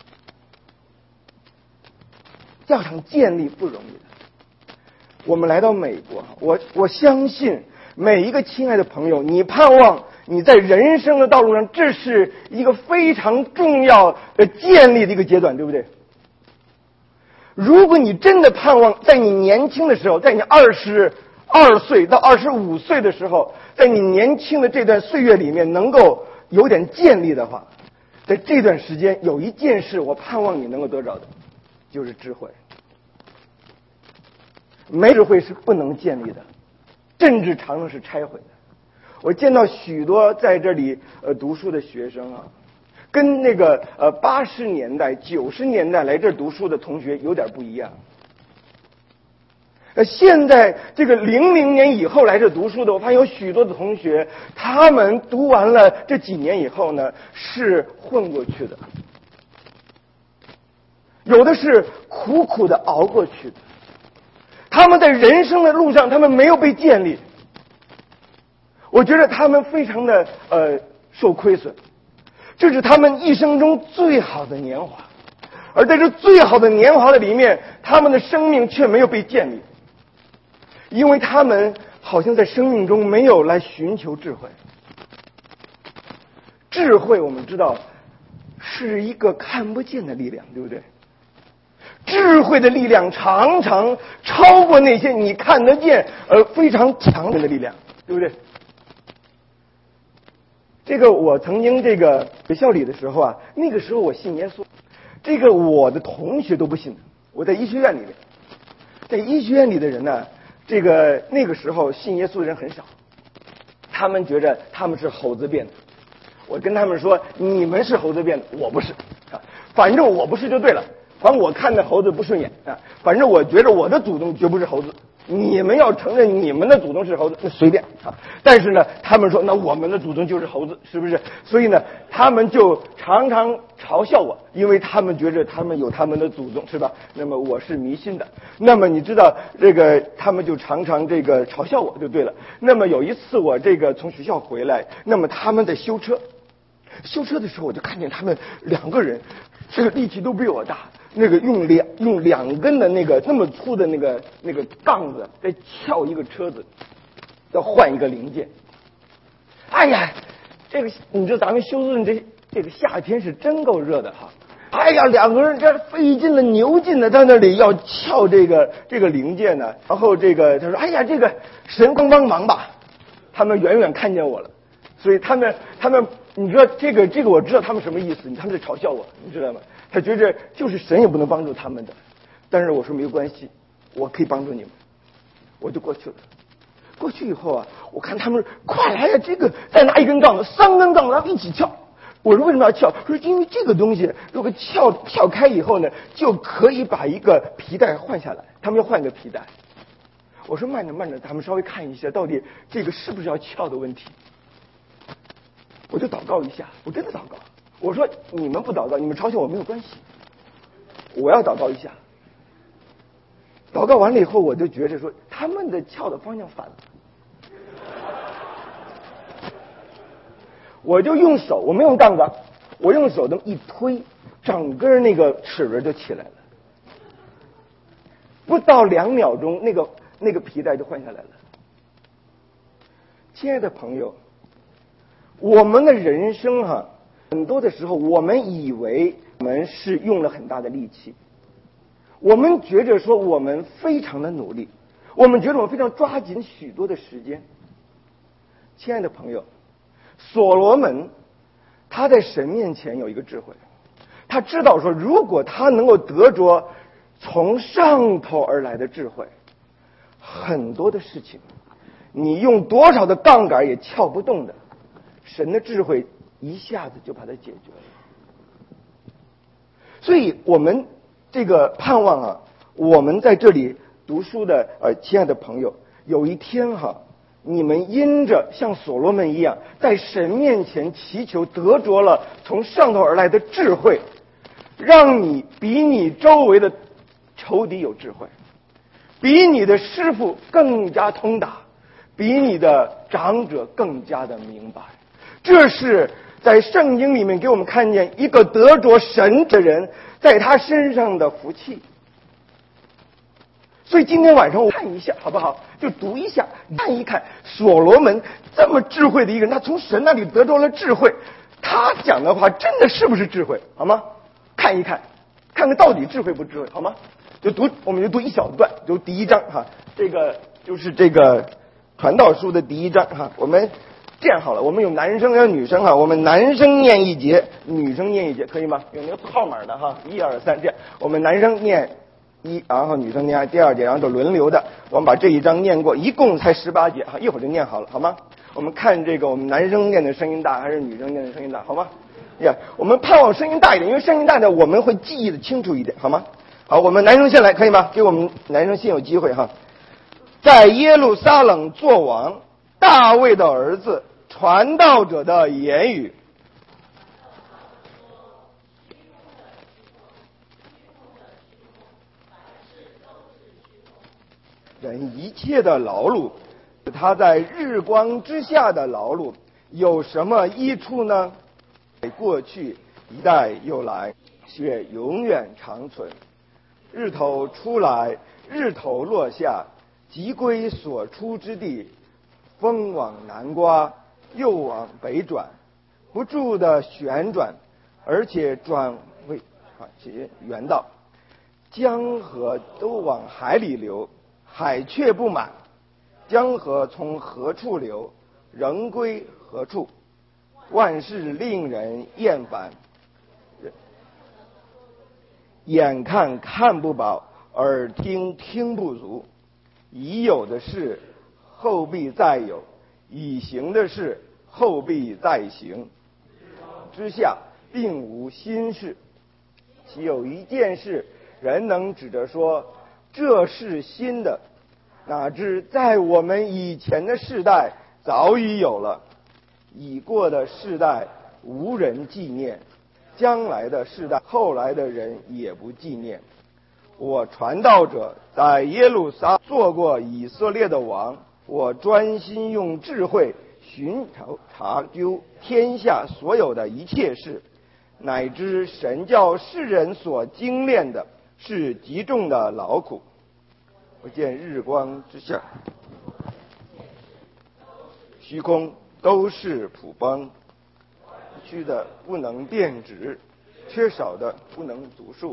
教场建立不容易的。我们来到美国，我相信每一个亲爱的朋友，你盼望你在人生的道路上，这是一个非常重要的建立的一个阶段，对不对？如果你真的盼望在你年轻的时候，在你22岁到25岁的时候，在你年轻的这段岁月里面能够有点建立的话，在这段时间有一件事我盼望你能够得着的，就是智慧。没智慧是不能建立的，政治常常是拆毁的。我见到许多在这里读书的学生啊，跟那个80年代、90年代来这儿读书的同学有点不一样。现在这个00年以后来这读书的，我发现有许多的同学，他们读完了这几年以后呢，是混过去的，有的是苦苦的熬过去的。他们在人生的路上，他们没有被建立，我觉得他们非常的受亏损。这是他们一生中最好的年华，而在这最好的年华的里面，他们的生命却没有被建立，因为他们好像在生命中没有来寻求智慧。智慧我们知道是一个看不见的力量，对不对？智慧的力量常常超过那些你看得见非常强的力量，对不对？这个我曾经这个学校里的时候啊，那个时候我信耶稣，这个我的同学都不信。我在医学院里面，在医学院里的人呢，这个那个时候信耶稣的人很少，他们觉着他们是猴子变的。我跟他们说，你们是猴子变的，我不是啊，反正我不是就对了。反正我看那猴子不顺眼啊，反正我觉得我的祖宗绝不是猴子。你们要承认你们的祖宗是猴子，那随便啊。但是呢，他们说那我们的祖宗就是猴子，是不是？所以呢，他们就常常嘲笑我，因为他们觉着他们有他们的祖宗，是吧？那么我是迷信的。那么你知道这个，他们就常常这个嘲笑我就对了。那么有一次我这个从学校回来，那么他们在修车的时候，我就看见他们2个人，这个力气都比我大。那个用2根的那个那么粗的那个杠子在撬一个车子，要换一个零件。哎呀，这个你知道咱们休斯顿这个夏天是真够热的哈。哎呀，2个人这费劲的牛劲的在那里要撬这个零件呢。然后这个他说：“哎呀，这个神光帮忙吧。”他们远远看见我了，所以他们你知道这个我知道他们什么意思，他们在嘲笑我，你知道吗？他觉着就是神也不能帮助他们的，但是我说没有关系，我可以帮助你们，我就过去了。过去以后啊，我看他们快来呀，这个再拿1根杠子，3根杠子，然后一起撬。我说为什么要撬？说因为这个东西如果撬开以后呢，就可以把一个皮带换下来。他们要换个皮带。我说慢着，他们稍微看一下，到底这个是不是要撬的问题。我就祷告一下，我真的祷告。我说你们不祷告，你们嘲笑我没有关系，我要祷告一下。祷告完了以后，我就觉着说他们的撬的方向反了，我就用手，我没用杠杆，我用手这么一推，整个那个齿轮就起来了，不到2秒钟，那个皮带就换下来了。亲爱的朋友，我们的人生哈，很多的时候我们以为我们是用了很大的力气，我们觉着说我们非常的努力，我们觉得我们非常抓紧许多的时间。亲爱的朋友，所罗门他在神面前有一个智慧，他知道说如果他能够得着从上头而来的智慧，很多的事情你用多少的杠杆也撬不动的，神的智慧一下子就把它解决了。所以我们这个盼望啊，我们在这里读书的亲爱的朋友，有一天哈，你们因着像所罗门一样，在神面前祈求得着了从上头而来的智慧，让你比你周围的仇敌有智慧，比你的师傅更加通达，比你的长者更加的明白。这是在圣经里面给我们看见一个得着神的人在他身上的福气。所以今天晚上我看一下好不好？就读一下，看一看所罗门这么智慧的一个人，他从神那里得着了智慧，他讲的话真的是不是智慧，好吗？看一看，看看到底智慧不智慧，好吗？我们就读一小段，就第一章哈，这个就是这个传道书的第一章哈。我们这样好了，我们有男生有女生哈，我们男生念一节，女生念一节，可以吗？有那个号码的哈，1、2、3这样，我们男生念1，然后女生念第2节，然后就轮流的，我们把这一章念过，一共才18节哈，一会儿就念好了，好吗？我们看这个我们男生念的声音大还是女生念的声音大，好吗？我们盼望声音大一点，因为声音大的我们会记忆的清楚一点，好吗？好，我们男生先来，可以吗？给我们男生先有机会哈。在耶路撒冷作王，大卫的儿子，传道者的言语。人一切的劳碌，他在日光之下的劳碌有什么益处呢？过去一代又来，却永远长存。日头出来，日头落下，即归所出之地。风往南刮，又往北转，不住的旋转，而且转为其原道。江河都往海里流，海却不满。江河从何处流，仍归何处？万事令人厌烦，眼看看不饱，耳听听不足。已有的事后必再有，已行的事后必再行。之下并无新事，岂有一件事人能指着说这是新的？哪知在我们以前的世代早已有了，已过的世代无人纪念，将来的世代后来的人也不纪念。我传道者在耶路撒做过以色列的王，我专心用智慧寻找查究天下所有的一切事，乃知神教世人所精炼的是极重的劳苦。不见日光之下，虚空都是土崩，虚的不能变直，缺少的不能足数。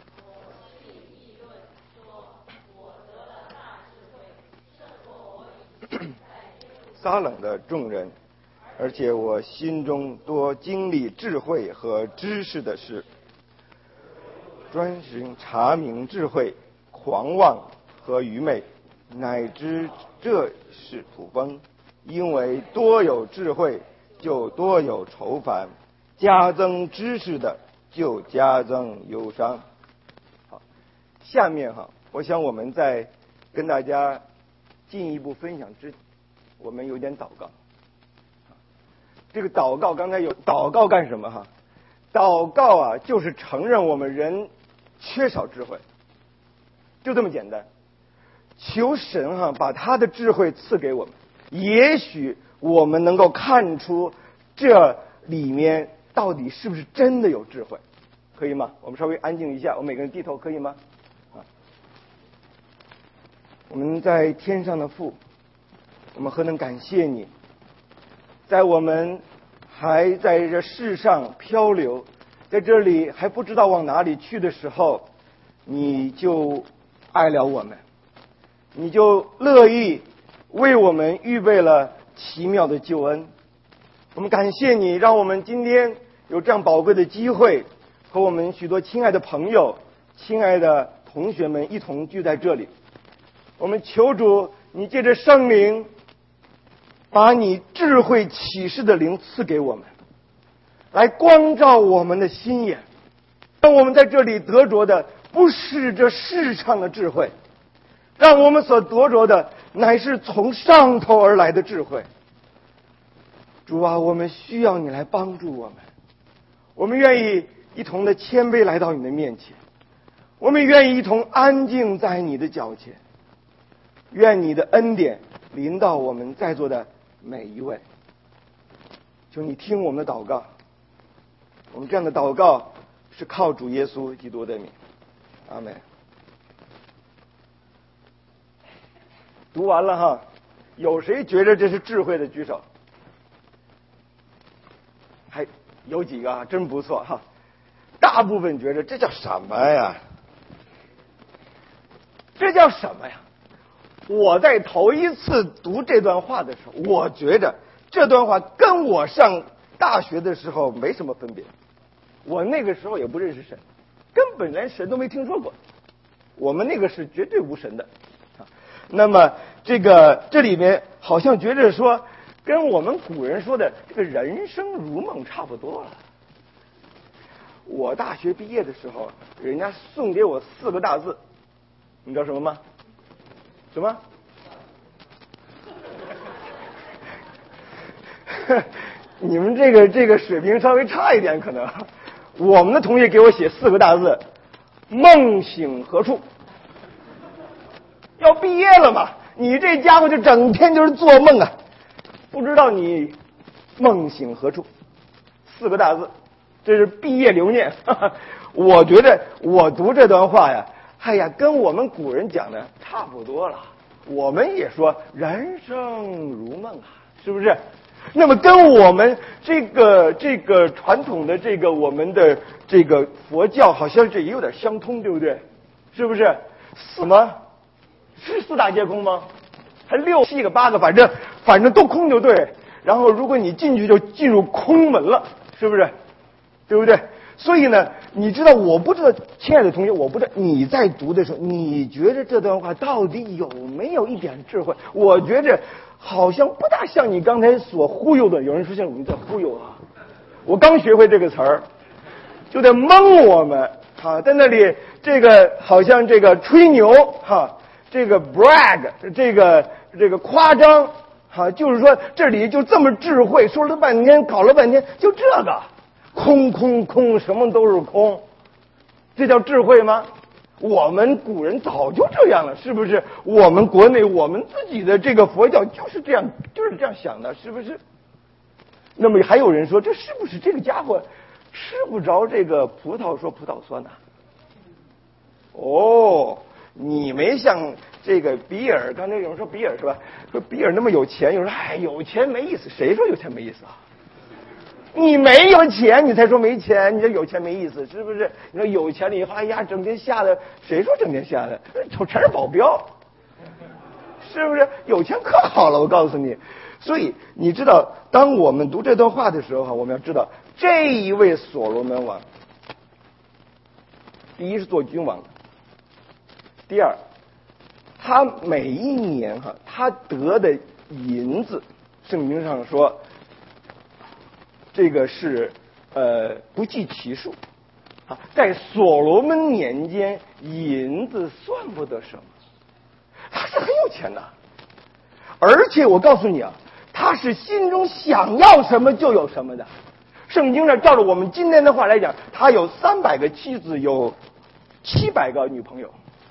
撒冷的众人，而且我心中多经历智慧和知识的事，专行查明智慧、狂妄和愚昧，乃知这是土崩。因为多有智慧，就多有愁烦；加增知识的，就加增忧伤。好，下面我想我们在跟大家进一步分享之前，我们有点祷告。这个祷告刚才有祷告干什么祷告就是承认我们人缺少智慧，就这么简单。求神把他的智慧赐给我们，也许我们能够看出这里面到底是不是真的有智慧，可以吗？我们稍微安静一下，我们每个人低头，可以吗？我们在天上的父，我们何等感谢你，在我们还在这世上漂流，在这里还不知道往哪里去的时候，你就爱了我们，你就乐意为我们预备了奇妙的救恩。我们感谢你，让我们今天有这样宝贵的机会，和我们许多亲爱的朋友、亲爱的同学们一同聚在这里。我们求主，你借着圣灵，把你智慧启示的灵赐给我们，来光照我们的心眼，让我们在这里得着的不是这世上的智慧，让我们所得着的乃是从上头而来的智慧。主啊，我们需要你来帮助我们，我们愿意一同的谦卑来到你的面前，我们愿意一同安静在你的脚前。愿你的恩典临到我们在座的每一位，求你听我们的祷告， 我们这样的祷告是靠主耶稣基督的名，阿门。读完了哈，有谁觉得这是智慧的举手？还有几个啊，真不错哈。大部分觉得这叫什么呀？这叫什么呀？我在头一次读这段话的时候，我觉着这段话跟我上大学的时候没什么分别。我那个时候也不认识神，根本连神都没听说过。我们那个是绝对无神的。那么这里面好像觉着说，跟我们古人说的这个人生如梦差不多了。我大学毕业的时候，人家送给我4个大字，你知道什么吗？什么？你们这个水平稍微差一点，可能我们的同学给我写4个大字：梦醒何处？要毕业了嘛，你这家伙就整天就是做梦啊，不知道你梦醒何处？4个大字，这是毕业留念。我觉得我读这段话呀，哎呀，跟我们古人讲的差不多了。我们也说人生如梦啊，是不是？那么跟我们这个传统的我们的这个佛教好像这也有点相通，对不对？是不是？什么？是4大皆空吗？还6、7个、8个，反正都空就对。然后如果你进去就进入空门了，是不是？对不对？所以呢，你知道，我不知道，亲爱的同学，我不知道你在读的时候，你觉得这段话到底有没有一点智慧？我觉着好像不大像你刚才所忽悠的。有人说像我们在忽悠啊，我刚学会这个词儿，就得蒙我们啊，在那里好像吹牛哈，brag， 这个夸张哈，就是说这里就这么智慧，说了半天，搞了半天，就这个。空，什么都是空，这叫智慧吗？我们古人早就这样了，是不是？我们国内我们自己的这个佛教就是这样想的，是不是？那么还有人说，这是不是这个家伙吃不着这个葡萄说葡萄酸呢？哦，你没像这个比尔，刚才有人说比尔是吧？说比尔那么有钱，有人说有钱没意思，谁说有钱没意思啊？你没有钱，你才说没钱，你说有钱没意思，是不是？你说有钱了以后，哎呀，整天吓得，谁说整天吓得？全是保镖，是不是？有钱可好了，我告诉你。所以你知道，当我们读这段话的时候，我们要知道，这一位所罗门王，第一是做君王的，第二，他每一年他得的银子，圣经上说。这个是不计其数啊，在所罗门年间，银子算不得什么，他是很有钱的，而且我告诉你啊，他是心中想要什么就有什么的。圣经上照着我们今天的话来讲，他有300个妻子，有700个女朋友。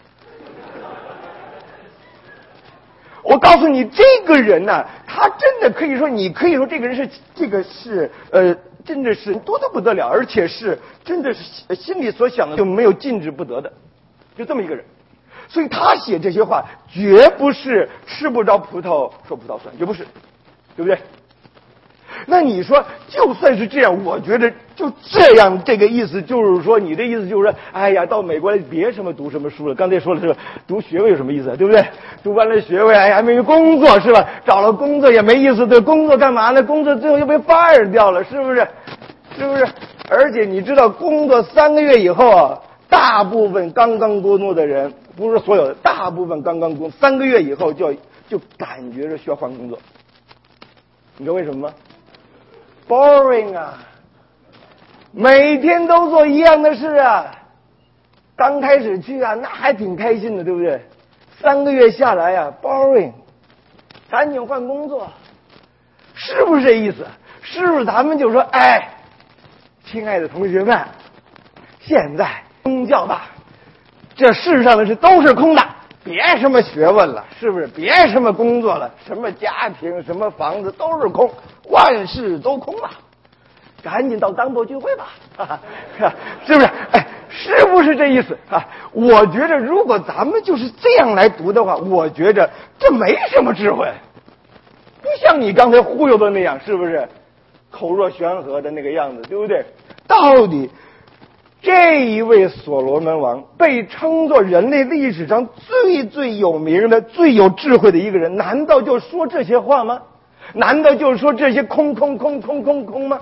我告诉你，这个人呢，他真的可以说，你可以说这个人是真的是多得不得了，而且是真的是心里所想的就没有禁止不得的，就这么一个人。所以他写这些话，绝不是吃不着葡萄说葡萄酸，绝不是，对不对？那你说，就算是这样，我觉得就这样，这个意思就是说，你的意思就是说，哎呀，到美国来别什么读什么书了。刚才说了，是吧？读学位有什么意思，对不对？读完了学位，哎呀，还没有工作，是吧？找了工作也没意思，对，工作干嘛呢？工作最后又被 fire 掉了，是不是？是不是？而且你知道，工作3个月以后啊，大部分刚刚工作的人，不是所有的，大部分刚刚工作3个月以后就感觉着需要换工作。你知道为什么吗？boring 啊，每天都做一样的事啊，刚开始去啊，那还挺开心的，对不对？3个月下来啊 boring， 赶紧换工作，是不是这意思？是不是咱们就说，哎，亲爱的同学们，现在宗教吧，这世上的事都是空的，别什么学问了，是不是？别什么工作了，什么家庭，什么房子都是空，万事都空了。 赶紧到当博聚会吧，是不是？哎，是不是这意思啊？我觉着如果咱们就是这样来读的话，我觉着这没什么智慧，不像你刚才忽悠的那样，是不是？口若悬河的那个样子，对不对？到底这一位所罗门王被称作人类历史上最有名的、最有智慧的一个人，难道就说这些话吗？难道就是说这些空吗？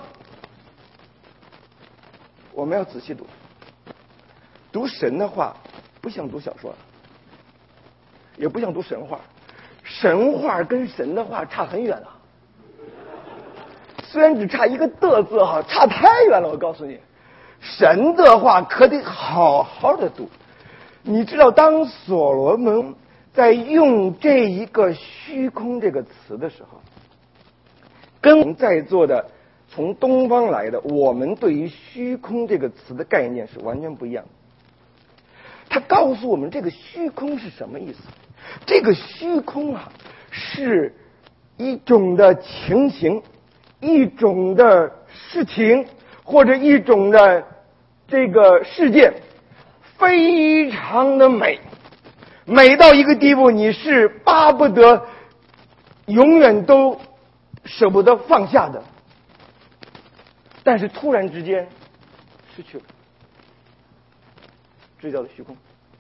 我们要仔细读神的话，不像读小说，也不像读神话。神话跟神的话差很远了，虽然只差一个的字哈，差太远了。我告诉你，神的话可得好好的读。你知道，当所罗门在用这一个虚空这个词的时候，跟我们在座的从东方来的我们对于虚空这个词的概念是完全不一样的。他告诉我们这个虚空是什么意思？这个虚空啊，是一种的情形，一种的事情，或者一种的这个事件，非常的美，美到一个地步，你是巴不得永远都舍不得放下的，但是突然之间失去了，这叫做虚空。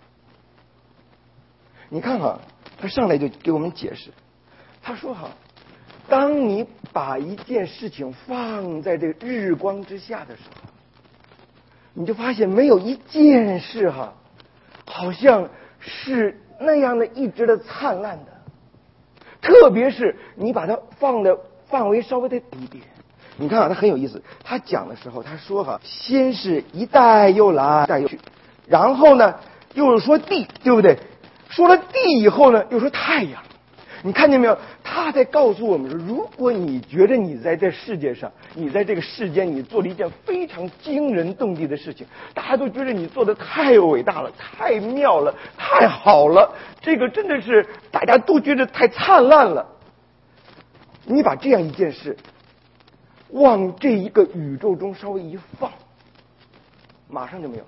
你看哈，他上来就给我们解释，他说哈，当你把一件事情放在这个日光之下的时候，你就发现没有一件事哈，好像是那样的一直的灿烂的，特别是你把它放的范围稍微的低一点。你看啊，他很有意思，他讲的时候他说哈，先是一代又来，一代又去，然后呢又说地，对不对？说了地以后呢，又说太阳。你看见没有？他在告诉我们说，如果你觉得你在这世界上，你在这个世间，你做了一件非常惊人动地的事情，大家都觉得你做的太伟大了，太妙了，太好了，这个真的是大家都觉得太灿烂了。你把这样一件事往这一个宇宙中稍微一放，马上就没有了。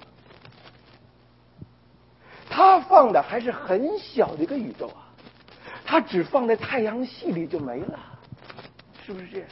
他放的还是很小的一个宇宙啊，他只放在太阳系里就没了，是不是这样？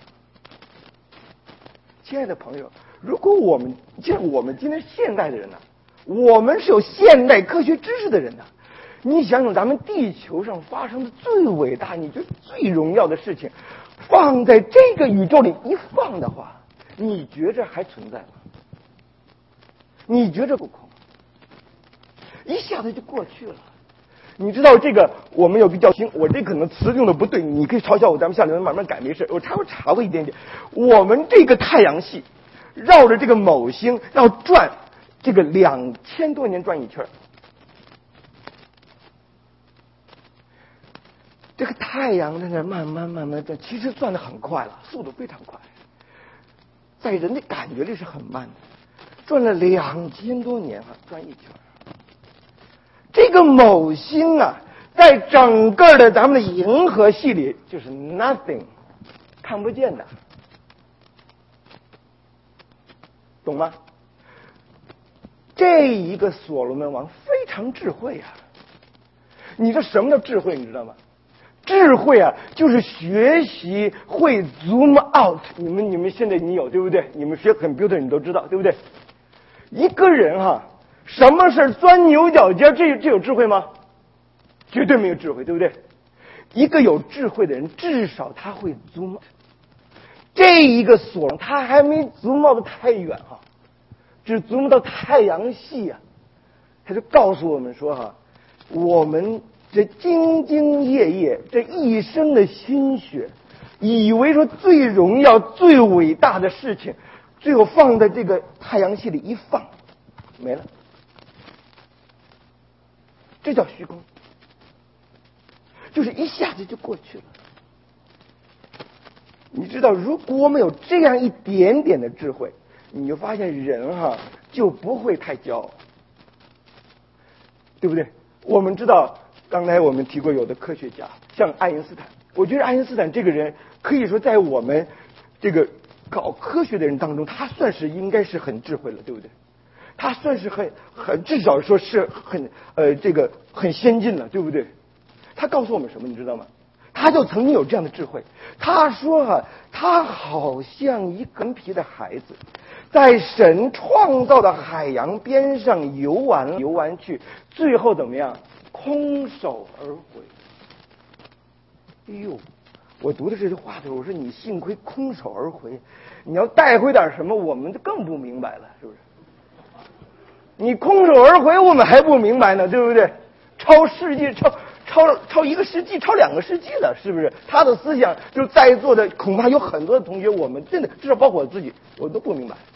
亲爱的朋友，如果我们今天现代的人呢，我们是有现代科学知识的人呢，你想想咱们地球上发生的最伟大，你觉得最荣耀的事情，放在这个宇宙里一放的话，你觉着还存在吗？你觉着不空？一下子就过去了。你知道这个，我们有个叫星，我这可能词用的不对，你可以嘲笑我，咱们下面慢慢改，没事。我查过一点点，我们这个太阳系绕着这个某星要转这个2000多年转一圈。这个太阳在那慢慢转，其实转得很快了，速度非常快，在人的感觉里是很慢的，转了2000多年啊，转一圈。这个某星啊，在整个的咱们的银河系里就是 nothing， 看不见的，懂吗？这一个所罗门王非常智慧啊！你知道什么叫智慧？你知道吗？智慧啊，就是学习会 zoom out。你们现在你有对不对？你们学 computer 你都知道对不对？一个人哈，什么事钻牛角尖，这有智慧吗？绝对没有智慧，对不对？一个有智慧的人，至少他会 zoom out。这一个所罗门他还没 zoom out 的太远哈，只 zoom 到太阳系啊，他就告诉我们说哈，我们这兢兢业业这一生的心血，以为说最荣耀最伟大的事情，最后放在这个太阳系里一放没了，这叫虚空，就是一下子就过去了。你知道，如果我们有这样一点点的智慧，你就发现人哈就不会太骄傲，对不对？我们知道，刚才我们提过有的科学家，像爱因斯坦，我觉得爱因斯坦这个人可以说在我们这个搞科学的人当中，他算是应该是很智慧了，对不对？他算是很至少说是很这个很先进了，对不对？他告诉我们什么，你知道吗？他就曾经有这样的智慧。他说他好像一个顽皮的孩子，在神创造的海洋边上游玩去，最后怎么样？空手而回。哎呦！我读的这句话的时候，我说你幸亏空手而回，你要带回点什么，我们就更不明白了，是不是？你空手而回，我们还不明白呢，对不对？超一个世纪，超2个世纪了，是不是？他的思想，就在座的恐怕有很多的同学，我们真的至少包括我自己，我都不明白。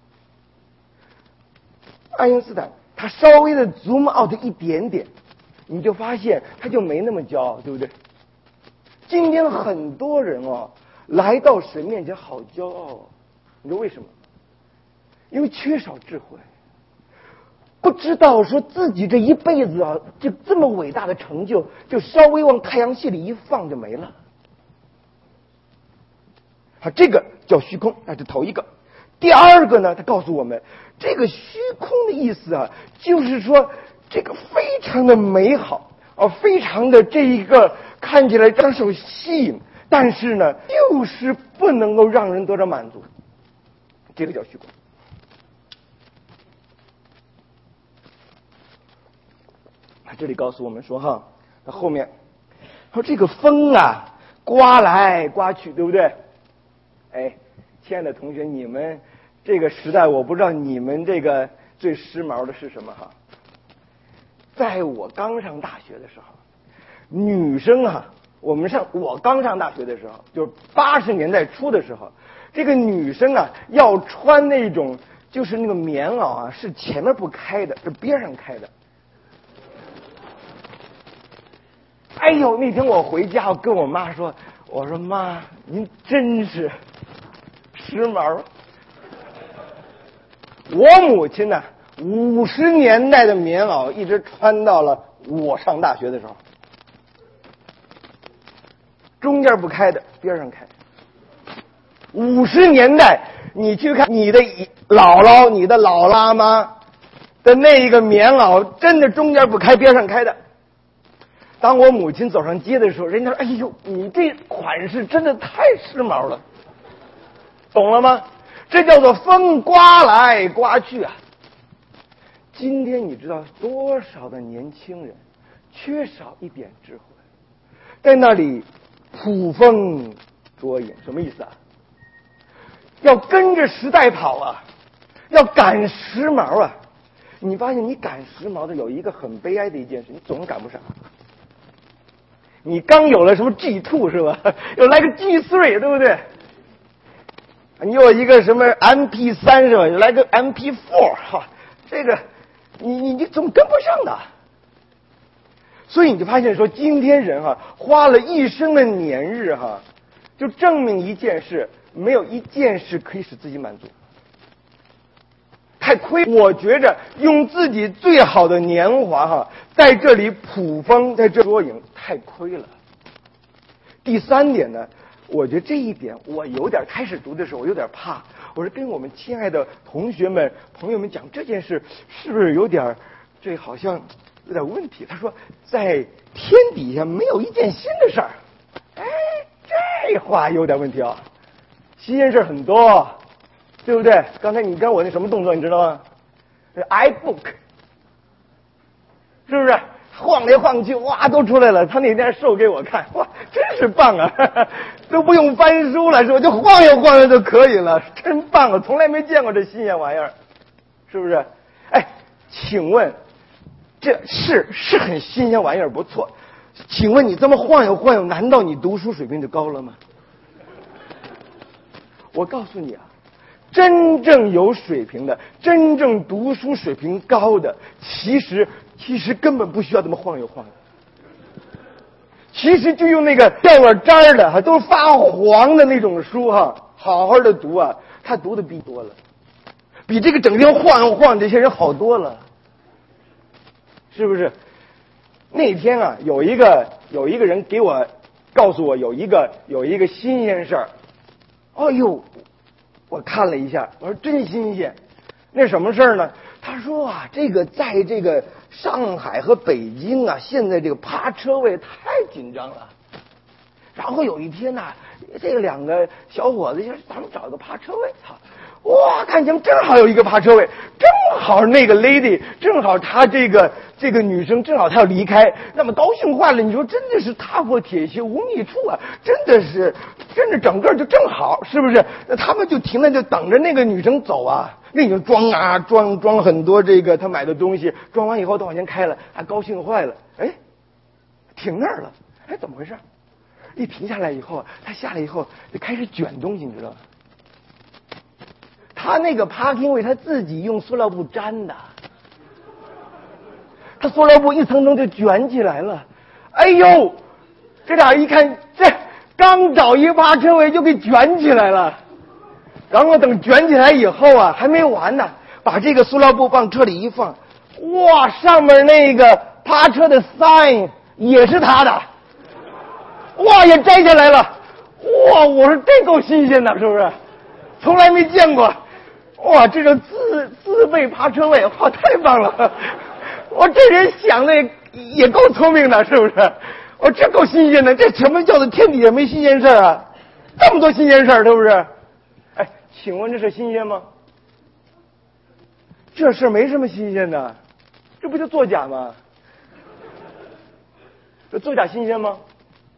爱因斯坦他稍微的 zoom out 一点点，你就发现他就没那么骄傲，对不对？今天很多人来到神面前好骄傲，你知道为什么？因为缺少智慧，不知道说自己这一辈子就这么伟大的成就，就稍微往太阳系里一放就没了。这个叫虚空，这头一个。第二个呢，他告诉我们，这个虚空的意思就是说这个非常的美好非常的这一个看起来非常受吸引，但是呢，就是不能够让人得到满足，这个叫虚空。这里告诉我们说后面说这个风刮来刮去，对不对？亲爱的同学，你们这个时代，我不知道你们这个最时髦的是什么在我刚上大学的时候，女生我刚上大学的时候，就是80年代初的时候，这个女生要穿那种就是那个棉袄是前面不开的，是边上开的。哎呦，那天我回家，我跟我妈说，我说妈，您真是时髦。我母亲50年代的棉袄一直穿到了我上大学的时候，中间不开的，边上开。50年代你去看你的姥姥、你的老拉妈的那一个棉袄，真的中间不开，边上开的。当我母亲走上街的时候，人家说：“哎呦，你这款式真的太时髦了。”懂了吗？这叫做风刮来刮去今天你知道多少的年轻人缺少一点智慧，在那里捕风捉影，什么意思要跟着时代跑要赶时髦你发现你赶时髦的有一个很悲哀的一件事，你总赶不上。你刚有了什么 G2 是吧？又来个 G3 对不对？你有一个什么 MP3 是吧？又来个 MP4 这个你总跟不上的。所以你就发现说，今天人花了一生的年日就证明一件事，没有一件事可以使自己满足，太亏。我觉着用自己最好的年华在这里捕风，在这捉影，太亏了。第三点呢，我觉得这一点我有点开始读的时候我有点怕，我是跟我们亲爱的同学们朋友们讲这件事是不是有点这好像有点问题。他说在天底下没有一件新的事儿。这话有点问题新鲜事很多，对不对？刚才你跟我那什么动作你知道吗？iBook 是不是晃来晃去都出来了？他那天授给我看，真是棒都不用翻书了是吧？就晃悠晃悠就可以了，真棒从来没见过这新鲜玩意儿，是不是？请问这是很新鲜玩意儿不错，请问你这么晃悠晃悠，难道你读书水平就高了吗？我告诉你真正有水平的，真正读书水平高的，其实根本不需要这么晃悠晃悠。其实就用那个掉了渣的都发黄的那种书好好的读他读的比多了，比这个整天晃悠晃这些人好多了，是不是？那天有一个人告诉我有一个新鲜事儿。哎呦， 我看了一下，我说真新鲜。那什么事儿呢？他说啊，这个在这个上海和北京啊，现在这个趴车位太紧张了。然后有一天呢，这个两个小伙子就说咱们找个趴车位，哇，看见正好有一个趴车位，正好那个 lady， 正好她这个女生正好她要离开，那么高兴坏了。你说真的是踏破铁鞋无觅处啊，真的整个就正好，是不是？那他们就停在这等着那个女生走啊。那已经装很多这个他买的东西，装完以后都往前开了，还高兴坏了。哎，停那儿了，哎，怎么回事？一停下来以后，他下来以后就开始卷东西，你知道吗？他那个 parking 位他自己用塑料布粘的，他塑料布一层层就卷起来了。哎呦，这俩一看，这刚找一趴车位就给卷起来了。然后等卷起来以后啊，还没完呢，把这个塑料布往车里一放，哇，上面那个趴车的 sign 也是他的，哇，也摘下来了，哇，我说这够新鲜的，是不是？从来没见过，哇，这种自备趴车位，哇，太棒了！我这人想的也够聪明的，是不是？我这够新鲜的，这什么叫做天底下没新鲜事啊？这么多新鲜事儿，是不是？哎，请问这是新鲜吗？这事没什么新鲜的，这不就作假吗？这作假新鲜吗？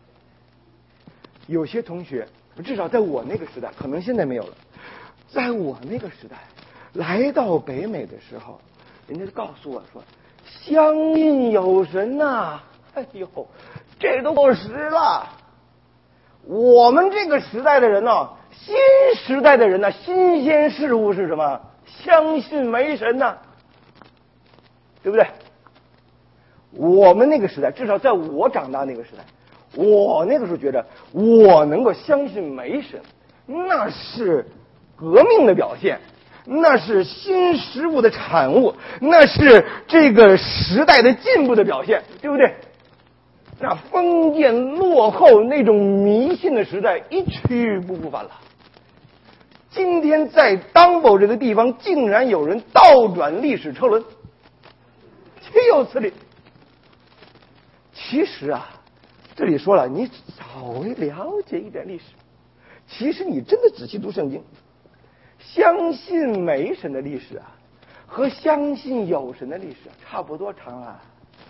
有些同学，至少在我那个时代，可能现在没有了。在我那个时代，来到北美的时候，人家就告诉我说，相信有神呐！哎呦，这都过时了。我们这个时代的人呢，新时代的人呢，新鲜事物是什么？相信没神呐，对不对？我们那个时代，至少在我长大那个时代，我那个时候觉得我能够相信没神，那是革命的表现，那是新事物的产物，那是这个时代的进步的表现，对不对？那封建落后那种迷信的时代一去不复返了。今天在当宝这个地方，竟然有人倒转历史车轮，岂有此理！其实啊，这里说了，你稍微了解一点历史，其实你真的仔细读圣经，相信没神的历史啊，和相信有神的历史差不多长啊。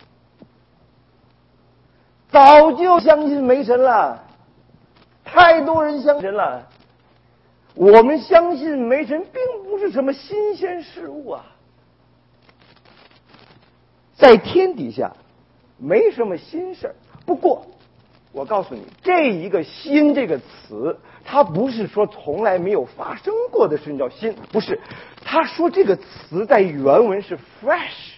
早就相信没神了，太多人相信神了。我们相信没神并不是什么新鲜事物啊，在天底下没什么新事儿。不过我告诉你，这一个新这个词，它不是说从来没有发生过的事叫新，不是，他说这个词在原文是 fresh。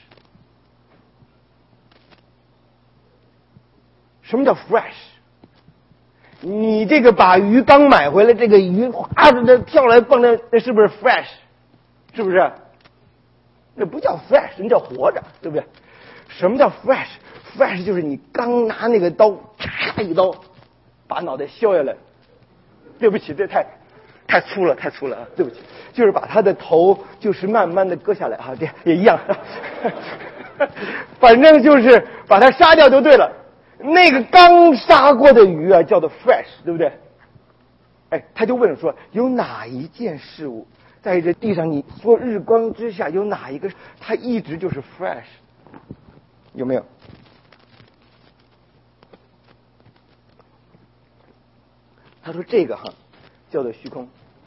什么叫 fresh？ 你这个把鱼刚买回来，这个鱼哗的跳来蹦的，那是不是 fresh？ 是不是？那不叫 fresh， 那叫活着，对不对？什么叫 fresh？fresh 就是你刚拿那个刀，嚓一刀，把脑袋削下来。对不起，这太粗了，太粗了啊！对不起，就是把他的头就是慢慢的割下来啊，这也一样，反正就是把它杀掉就对了。那个刚杀过的鱼啊，叫做 fresh， 对不对？哎，他就问说，有哪一件事物在这地上，你说日光之下有哪一个，它一直就是 fresh？ 有没有？他说这个叫做虚空。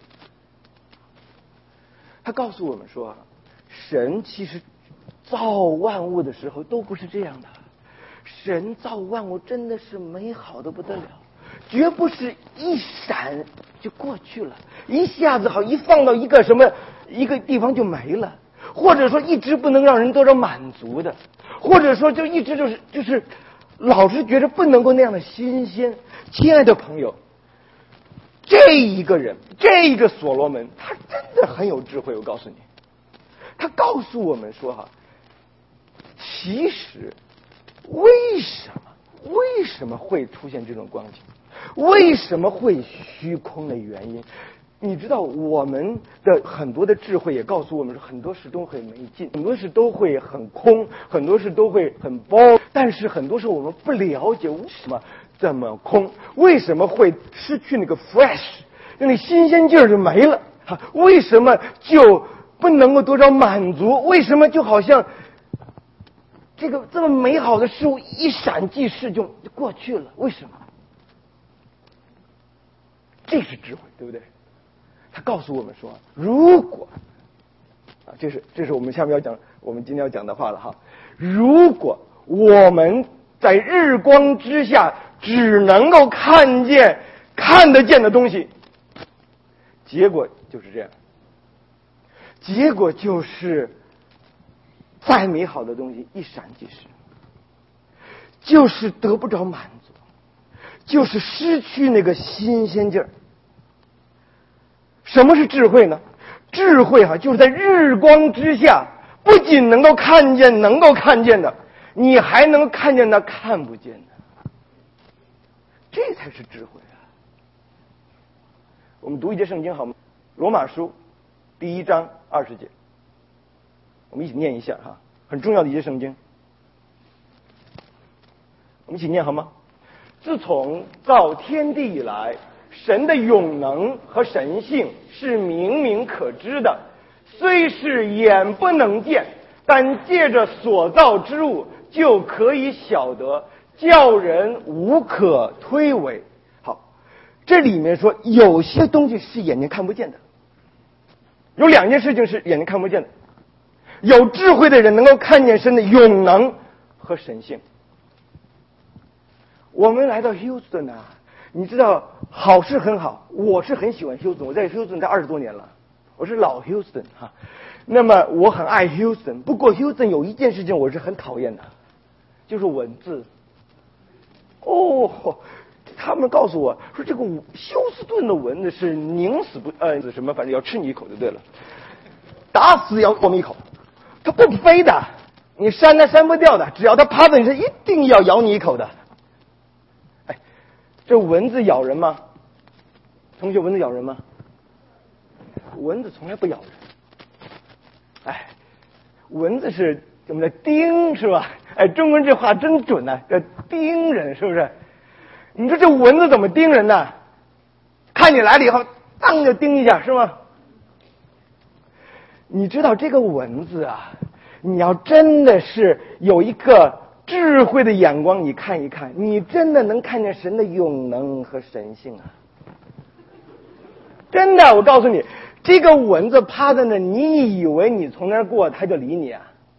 他告诉我们说，神其实造万物的时候都不是这样的。神造万物真的是美好的不得了，绝不是一闪就过去了，一下子一放到一个什么一个地方就没了，或者说一直不能让人得到满足的，或者说就一直就是老是觉得不能够那样的新鲜。亲爱的朋友，这一个人，这一个所罗门，他真的很有智慧。我告诉你，他告诉我们说其实为什么会出现这种光景？为什么会虚空的原因？ 你知道我们的很多的智慧也告诉我们说，很多事都会没劲，很多事都会很空，很多事都会很包，但是很多时候我们不了解为什么这么空，为什么会失去那个 fresh， 那个新鲜劲儿就没了，为什么就不能够得到满足，为什么就好像这个这么美好的事物一闪即逝就过去了，为什么？这是智慧，对不对？他告诉我们说，如果这是我们下面要讲，我们今天要讲的话了哈。如果我们在日光之下只能够看得见的东西，结果就是这样，结果就是再美好的东西一闪即逝，就是得不着满足，就是失去那个新鲜劲儿。什么是智慧呢？智慧就是在日光之下，不仅能够看见的，你还能看见那看不见的，这才是智慧啊！我们读一节圣经好吗？罗马书第1章20节，我们一起念一下哈，很重要的一节圣经，我们一起念好吗？自从造天地以来，神的永能和神性是明明可知的，虽是眼不能见，但借着所造之物就可以晓得，叫人无可推诿。好，这里面说有些东西是眼睛看不见的，有2件事情是眼睛看不见的。有智慧的人能够看见神的永能和神性。我们来到 Houston 啊，你知道好是很好，我是很喜欢 Houston， 我在 Houston 待20多年了，我是老 Houston 哈。那么我很爱 Houston， 不过 Houston 有一件事情我是很讨厌的，就是文字。他们告诉我说这个休斯顿的蚊子是宁死不什么，反正要吃你一口就对了，打死要我们一口，它不飞的，你扇它扇不掉的，只要它趴在你身，一定要咬你一口的。这蚊子咬人吗？同学，蚊子咬人吗？蚊子从来不咬人。蚊子是怎么的叮是吧？中国人这话真准啊，叫叮人是不是？你说这蚊子怎么叮人呢？看你来了以后，当就叮一下是吗？你知道这个蚊子啊，你要真的是有一个智慧的眼光，你看一看，你真的能看见神的永能和神性啊！真的，我告诉你，这个蚊子趴在那，你以为你从那儿过，它就理你啊？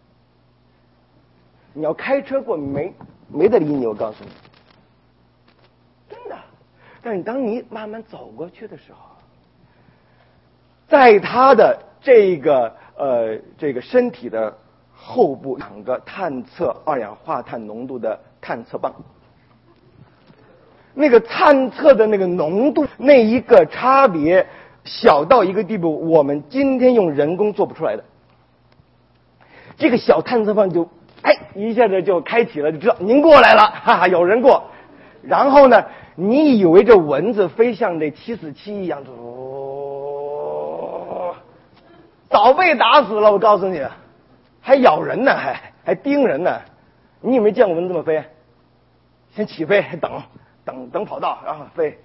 你要开车过，没得理你，我告诉你，真的。但是当你慢慢走过去的时候，在它的这个身体的后部2个探测二氧化碳浓度的探测棒，那个探测的那个浓度，那一个差别小到一个地步，我们今天用人工做不出来的。这个小探测棒就一下子就开启了，就知道您过来了，哈哈，有人过。然后呢，你以为这蚊子飞像这747一样，早被打死了，我告诉你。还咬人呢，还叮人呢，你有没有见过蚊子这么飞？先起飞，还等跑道，然后飞。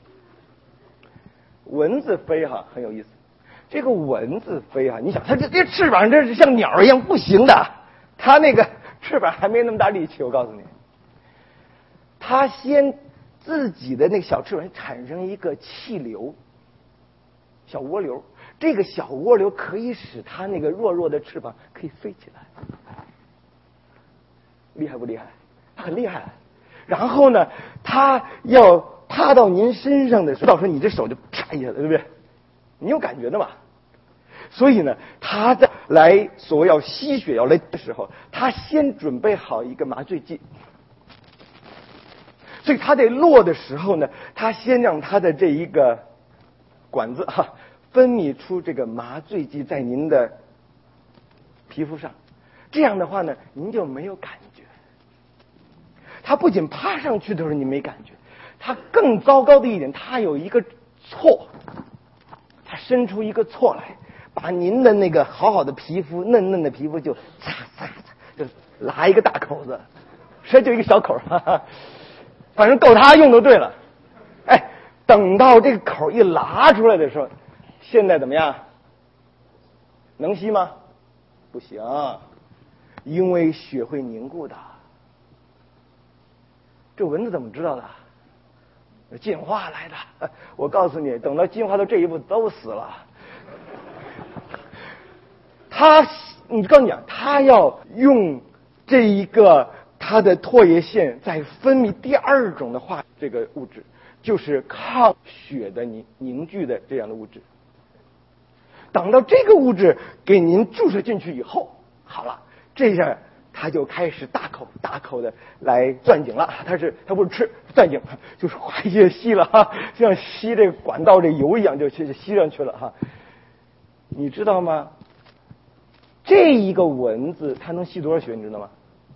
蚊子飞很有意思。这个蚊子飞你想它这翅膀这是像鸟一样不行的，它那个翅膀还没那么大力气，我告诉你。它先自己的那个小翅膀产生一个气流，小涡流。这个小涡流可以使它那个弱弱的翅膀可以飞起来，厉害不厉害？很厉害。然后呢，它要趴到您身上的时候，到时候你这手就啪一下，对不对？你有感觉的嘛？所以呢，它在来所谓要吸血要来的时候，它先准备好一个麻醉剂。所以它得落的时候呢，它先让它的这一个管子分泌出这个麻醉剂在您的皮肤上，这样的话呢，您就没有感觉。它不仅趴上去的时候你没感觉，它更糟糕的一点，它有一个错， 伸出一个锉来，把您的那个好好的皮肤，嫩嫩的皮肤就擦擦擦，就拉一个大口子，这就一个小口，哈哈，反正够他用就对了。哎，等到这个口一拉出来的时候，现在怎么样？能吸吗？不行，因为血会凝固的。这蚊子怎么知道的？进化来的。我告诉你，等到进化到这一步都死了。你告诉你啊，他要用这一个他的唾液腺在分泌第二种的这个物质，就是抗血的凝聚的这样的物质。等到这个物质给您注射进去以后，好了，这下他就开始大口的来钻井了。他不是吃钻井，就是哗一下吸了哈，像吸这个管道这油一样，就吸上去了哈。你知道吗？这一个蚊子它能吸多少血？你知道吗？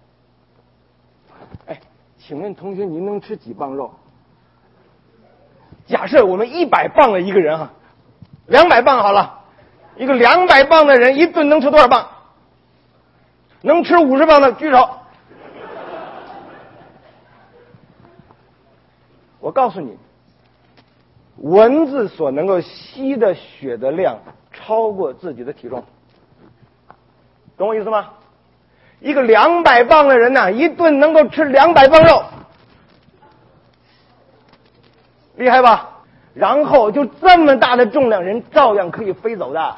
哎，请问同学，您能吃几磅肉？假设我们100磅的一个人哈，200磅好了，一个200磅的人一顿能吃多少磅？能吃50磅的举手。我告诉你，蚊子所能够吸的血的量超过自己的体重，懂我意思吗？一个200磅的人呢，一顿能够吃200磅肉，厉害吧？然后就这么大的重量，人照样可以飞走的。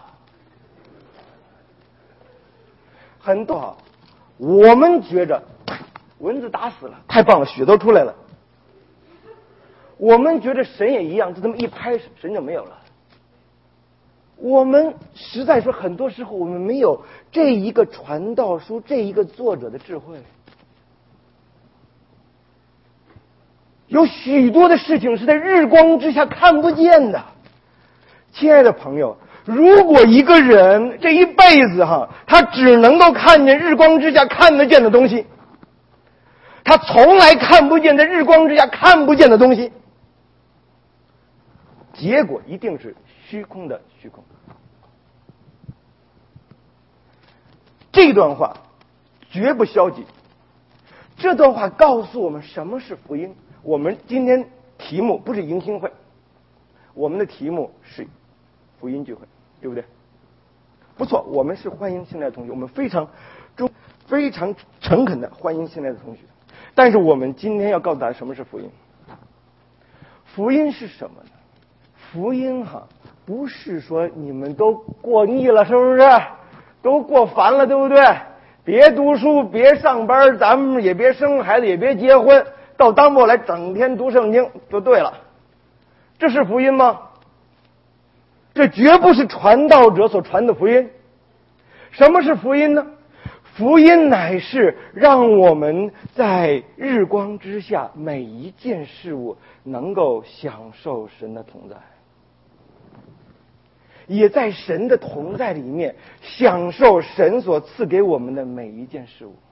很多我们觉着蚊子打死了，太棒了，血都出来了。我们觉着神也一样，就这么一拍，神就没有了。我们实在说，很多时候我们没有这一个传道书，这一个作者的智慧。有许多的事情是在日光之下看不见的。亲爱的朋友，如果一个人这一辈子他只能够看见日光之下看得见的东西，他从来看不见在日光之下看不见的东西，结果一定是虚空的虚空。这段话绝不消极，这段话告诉我们什么是福音。我们今天题目不是迎新会，我们的题目是福音聚会，对不对？不错，我们是欢迎新来的同学，我们非常诚恳的欢迎新来的同学。但是我们今天要告诉大家什么是福音。福音是什么呢？福音不是说你们都过腻了，是不是？都过烦了，对不对？别读书，别上班，咱们也别生孩子，也别结婚，到当末来整天读圣经就对了。这是福音吗？这绝不是传道者所传的福音。什么是福音呢？福音乃是让我们在日光之下每一件事物能够享受神的同在，也在神的同在里面享受神所赐给我们的每一件事物。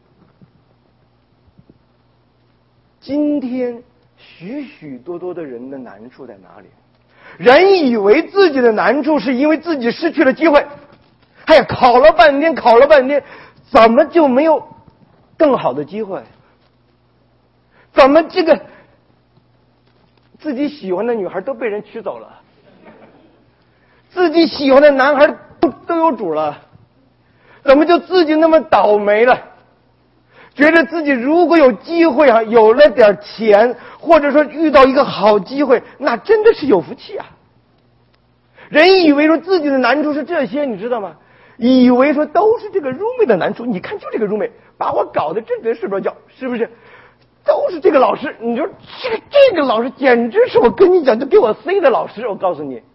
今天许许多多的人的难处在哪里？人以为自己的难处是因为自己失去了机会，哎呀，考了半天，怎么就没有更好的机会？怎么这个自己喜欢的女孩都被人娶走了，自己喜欢的男孩都有主了，怎么就自己那么倒霉了？觉得自己如果有机会有了点钱，或者说遇到一个好机会，那真的是有福气啊。人以为说自己的难处是这些，你知道吗？以为说都是这个roommate的难处，你看就这个roommate把我搞得这个睡不着觉，是不是？都是这个老师，你说这个老师简直是我跟你讲就给我塞的老师，我告诉你。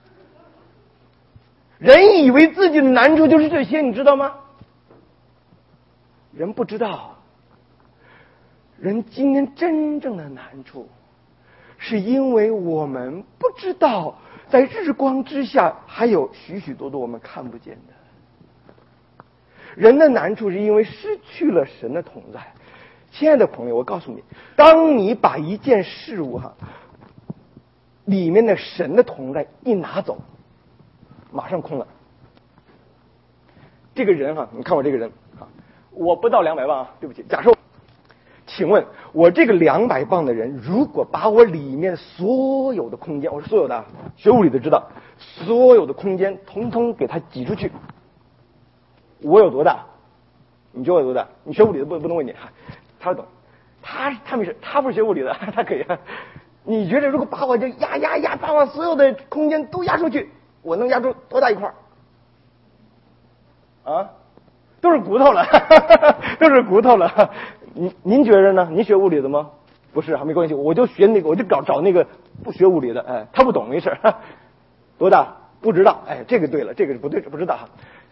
人以为自己的难处就是这些，你知道吗？人不知道，人今天真正的难处是因为我们不知道在日光之下还有许许多多我们看不见的。人的难处是因为失去了神的同在。亲爱的朋友，我告诉你，当你把一件事物里面的神的同在一拿走， 马上空了。这个人哈，你看我这个人啊，我不到200磅啊，对不起。假设，请问我这个200磅的人，如果把我里面所有的空间，我说所有的，学物理的知道，所有的空间统统给它挤出去，我有多大？你觉得我有多大？你学物理的不能问你，他懂，他没事，他不是学物理的，他可以。你觉得如果把我这压，把我所有的空间都压出去，我能压出多大一块？啊，都是骨头了，都是骨头了。您觉得呢？您学物理的吗？不是，没关系，我就学那个，我就找那个不学物理的，哎，他不懂没事。多大？不知道。哎，这个对了，这个是不对，不知道。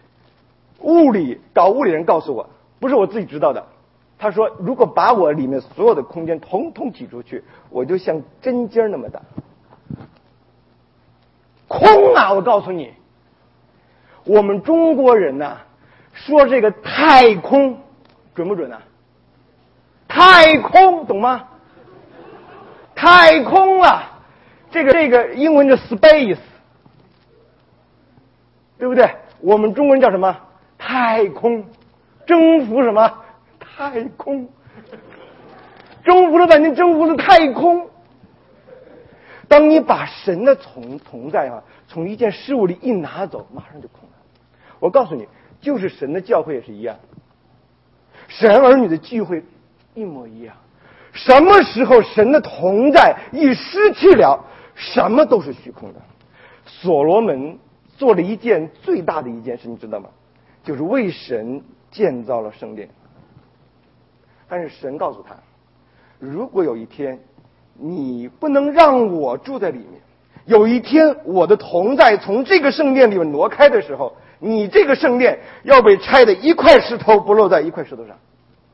搞物理人告诉我，不是我自己知道的。他说，如果把我里面所有的空间统统挤出去，我就像针尖那么大。空啊！我告诉你，我们中国人呐，说这个太空准不准啊？太空懂吗？太空啊，这个英文叫 space， 对不对？我们中国人叫什么？太空，征服什么？太空，征服了半天，征服了太空。当你把神的同在啊，从一件事物里一拿走，马上就空了。我告诉你，就是神的教会也是一样，神儿女的聚会一模一样。什么时候神的同在一失去了，什么都是虚空的。所罗门做了一件最大的一件事，你知道吗？就是为神建造了圣殿。但是神告诉他，如果有一天你不能让我住在里面，有一天我的同在从这个圣殿里面挪开的时候，你这个圣殿要被拆的一块石头不落在一块石头上。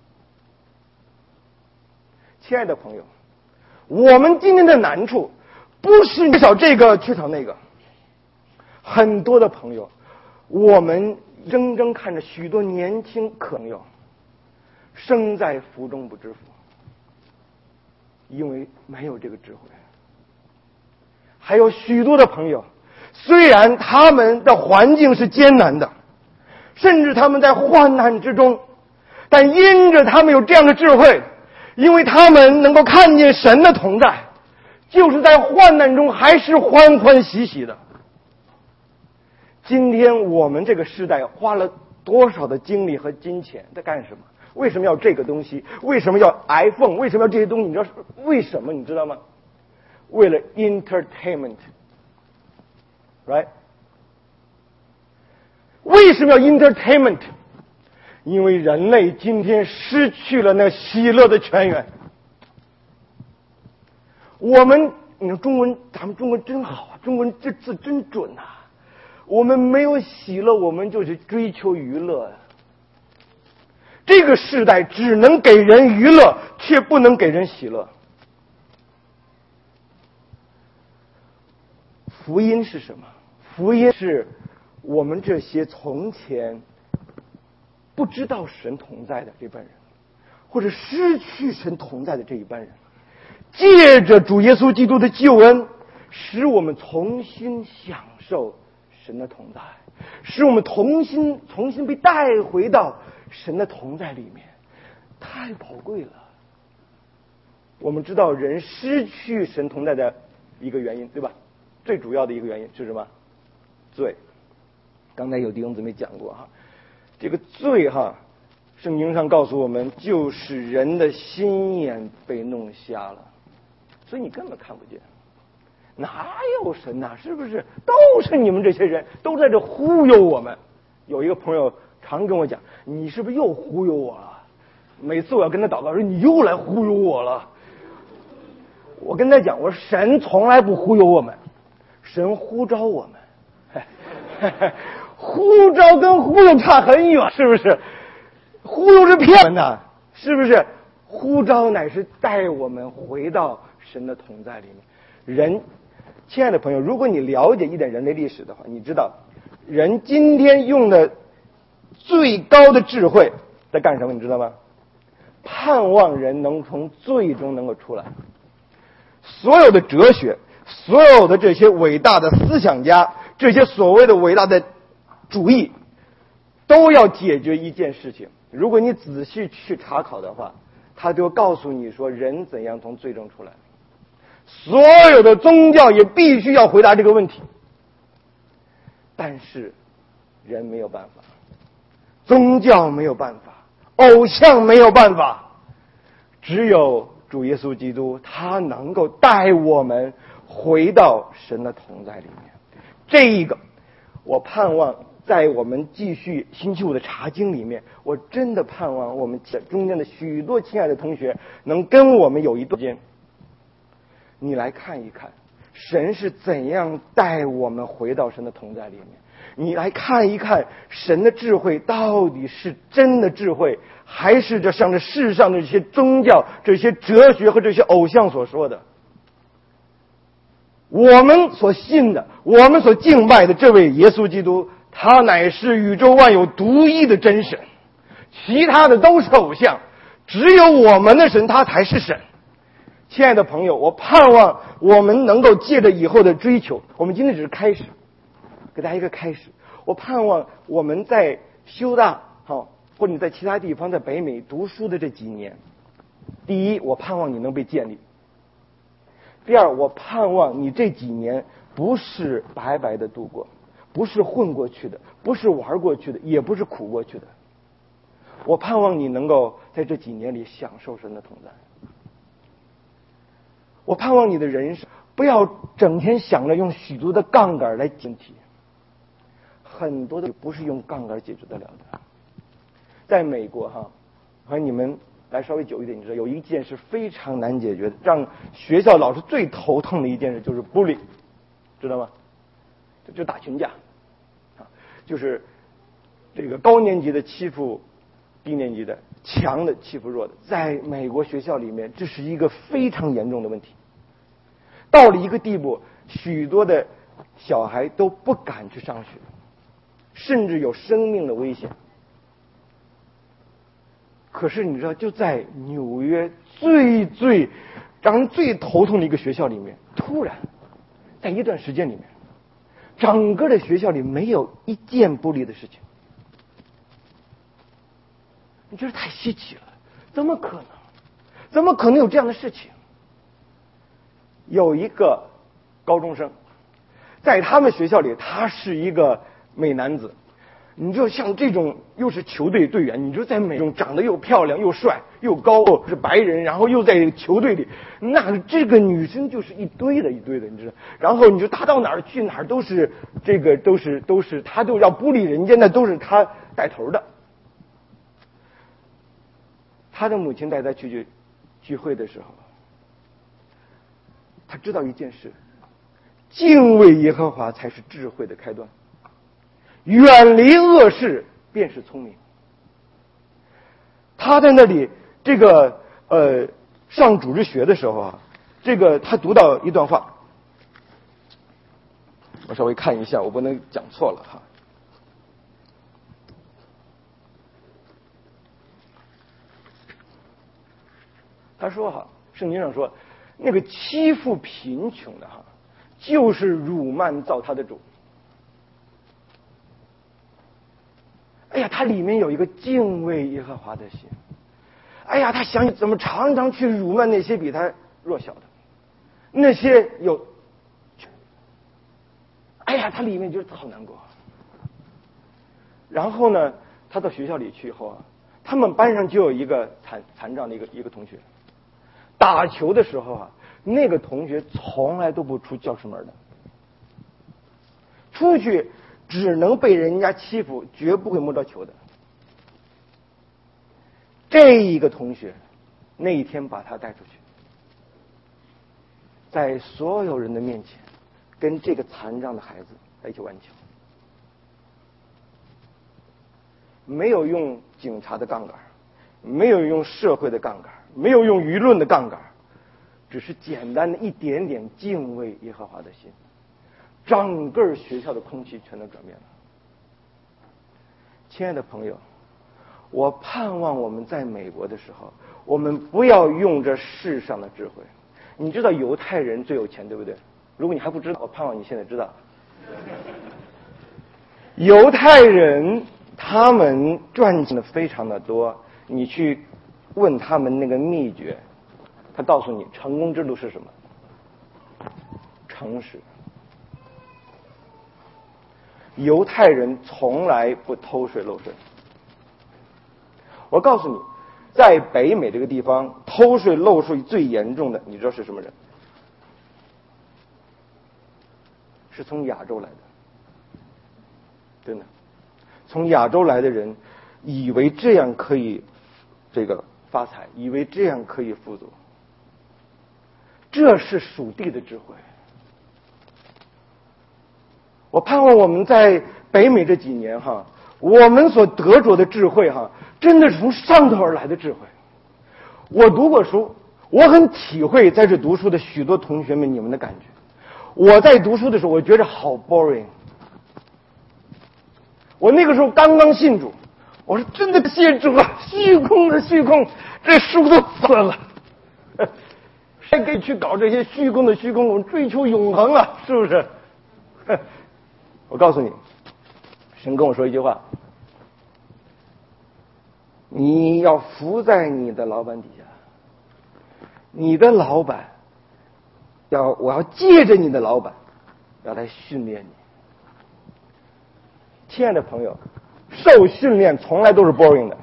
亲爱的朋友，我们今天的难处不是缺少这个缺少那个。很多的朋友，我们睁睁看着许多年轻朋友生在福中不知福，因为没有这个智慧。还有许多的朋友，虽然他们的环境是艰难的，甚至他们在患难之中，但因着他们有这样的智慧，因为他们能够看见神的同在，就是在患难中还是欢欢喜喜的。今天我们这个时代花了多少的精力和金钱在干什么？为什么要这个东西？为什么要 iPhone？ 为什么要这些东西？你知道为什么？你知道吗？为了 entertainment， right？ 为什么要 entertainment？ 因为人类今天失去了那喜乐的泉源。我们，你说中文，咱们中文真好啊，中文这字真准啊。我们没有喜乐，我们就去追求娱乐。这个时代只能给人娱乐，却不能给人喜乐。福音是什么？福音是我们这些从前不知道神同在的这班人，或者失去神同在的这一班人，借着主耶稣基督的救恩，使我们重新享受神的同在，使我们重新被带回到神的同在里面，太宝贵了。我们知道人失去神同在的一个原因，对吧？最主要的一个原因是什么？罪。刚才有弟兄姊妹讲过哈，这个罪哈，圣经上告诉我们，就是人的心眼被弄瞎了，所以你根本看不见。哪有神呐？是不是？都是你们这些人都在这忽悠我们。有一个朋友常跟我讲，你是不是又忽悠我了？每次我要跟他祷告说，你又来忽悠我了。我跟他讲，我说神从来不忽悠我们，神呼召我们。呼召跟忽悠差很远，是不是？忽悠是骗人的，是不是？呼召乃是带我们回到神的同在里面。人，亲爱的朋友，如果你了解一点人类历史的话，你知道人今天用的最高的智慧在干什么？你知道吗？盼望人能从罪中能够出来。所有的哲学，所有的这些伟大的思想家， 这些所谓的伟大的主义，都要解决一件事情。如果你仔细去查考的话，他就告诉你说人怎样从罪中出来。所有的宗教也必须要回答这个问题，但是人没有办法，宗教没有办法，偶像没有办法，只有主耶稣基督，他能够带我们回到神的同在里面。这一个我盼望在我们继续星期五的查经里面，我真的盼望我们中间的许多亲爱的同学能跟我们有一段时间，你来看一看神是怎样带我们回到神的同在里面。你来看一看神的智慧到底是真的智慧，还是这像这世上的这些宗教、这些哲学和这些偶像所说的。我们所信的，我们所敬拜的这位耶稣基督，他乃是宇宙万有独一的真神，其他的都是偶像，只有我们的神他才是神。亲爱的朋友，我盼望我们能够借着以后的追求，我们今天只是开始，给大家一个开始。我盼望我们在修大或者你在其他地方在北美读书的这几年，第一，我盼望你能被建立；第二，我盼望你这几年不是白白的度过，不是混过去的，不是玩过去的，也不是苦过去的。我盼望你能够在这几年里享受神的同在。我盼望你的人生不要整天想着用许多的杠杆来解题，很多的不是用杠杆解决得了的。在美国和你们来稍微久一点，你知道有一件事非常难解决的，让学校老师最头疼的一件事就是 bully， 知道吗？就打群架就是这个高年级的欺负低年级的，强的欺负弱的。在美国学校里面，这是一个非常严重的问题。到了一个地步，许多的小孩都不敢去上学，甚至有生命的危险。可是你知道，就在纽约最让人最头痛的一个学校里面，突然在一段时间里面，整个的学校里没有一件不利的事情。你觉得太稀奇了，怎么可能？怎么可能有这样的事情？有一个高中生，在他们学校里，他是一个美男子。你就像这种又是球队队员，你就在美中长得又漂亮又帅又高，是白人，然后又在球队里，那这个女生就是一堆的，你知道。然后你就他到哪儿去哪儿都是这个都是他都要孤立人家，那都是他带头的。他的母亲带他去聚会的时候，他知道一件事：敬畏耶和华才是智慧的开端，远离恶事便是聪明。他在那里这个上主日学的时候这个他读到一段话，我稍微看一下，我不能讲错了他说圣经上说，那个欺负贫穷的就是辱慢造他的主。哎呀，他里面有一个敬畏耶和华的心。哎呀，他想怎么常常去辱慢那些比他弱小的，那些有，哎呀，他里面就是好难过。然后呢，他到学校里去以后他们班上就有一个残障的一个同学，打球的时候那个同学从来都不出教室门的，出去只能被人家欺负，绝不会摸到球的。这一个同学那一天把他带出去，在所有人的面前跟这个残障的孩子在一起玩球，没有用警察的杠杆，没有用社会的杠杆，没有用舆论的杠杆，只是简单的一点点敬畏耶和华的心，整个学校的空气全都转变了。亲爱的朋友，我盼望我们在美国的时候，我们不要用这世上的智慧。你知道犹太人最有钱，对不对？如果你还不知道，我盼望你现在知道。 犹太人他们赚钱的非常的多，你去问他们那个秘诀，他告诉你成功之路是什么？诚实。犹太人从来不偷税漏税。我告诉你，在北美这个地方，偷税漏税最严重的，你知道是什么人？是从亚洲来的。真的，从亚洲来的人以为这样可以发财，以为这样可以富足，这是属地的智慧。我盼望我们在北美这几年我们所得着的智慧真的是从上头而来的智慧。我读过书，我很体会在这读书的许多同学们你们的感觉。我在读书的时候，我觉得好 boring。我那个时候刚刚信主，我说真的谢主啊，虚空的虚空，这书都算了，谁可以去搞这些虚空的虚空？我们追求永恒啊，是不是？我告诉你，神跟我说一句话：你要服在你的老板底下，你的老板我要借着你的老板要来训练你。亲爱的朋友，受训练从来都是 boring 的。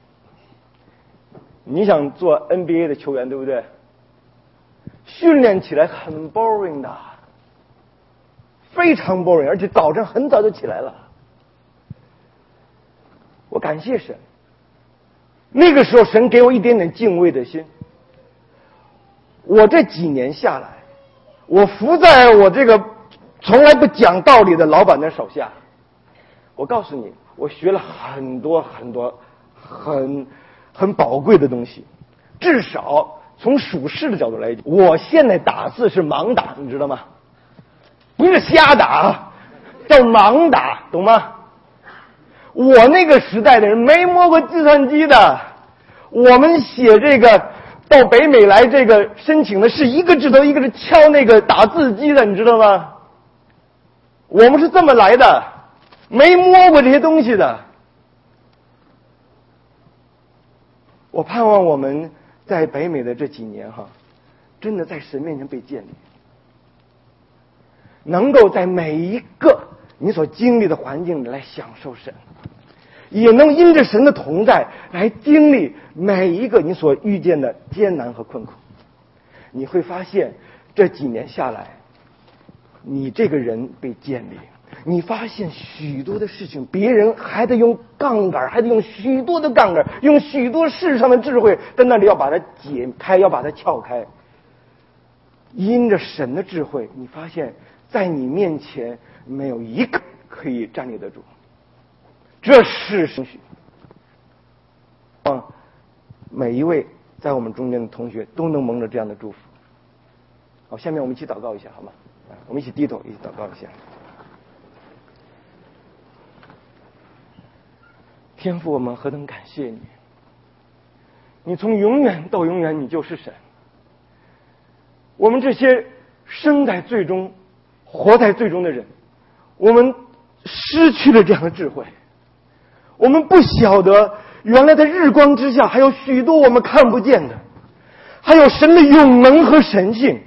你想做 NBA 的球员，对不对？训练起来很 boring 的，非常 boring， 而且早晨很早就起来了。我感谢神，那个时候神给我一点点敬畏的心。我这几年下来，我服在我这个从来不讲道理的老板的手下。我告诉你，我学了很多很多很宝贵的东西。至少从属世的角度来讲，我现在打字是盲打，你知道吗？不是瞎打，叫盲打，懂吗？我那个时代的人没摸过计算机的，我们写这个到北美来这个申请的是一个指头一个是敲那个打字机的，你知道吗？我们是这么来的，没摸过这些东西的。我盼望我们在北美的这几年真的在神面前被建立，能够在每一个你所经历的环境里来享受神，也能因着神的同在来经历每一个你所遇见的艰难和困苦。你会发现这几年下来，你这个人被建立，你发现许多的事情别人还得用杠杆，还得用许多的杠杆，用许多世上的智慧在那里要把它解开，要把它撬开。因着神的智慧，你发现在你面前没有一个可以站立得住，这是兴许每一位在我们中间的同学都能蒙着这样的祝福。好，下面我们一起祷告一下好吗？我们一起低头一起祷告一下。天父，我们何等感谢你，你从永远到永远你就是神。我们这些生在最终活在最终的人，我们失去了这样的智慧，我们不晓得原来在日光之下还有许多我们看不见的，还有神的永能和神性。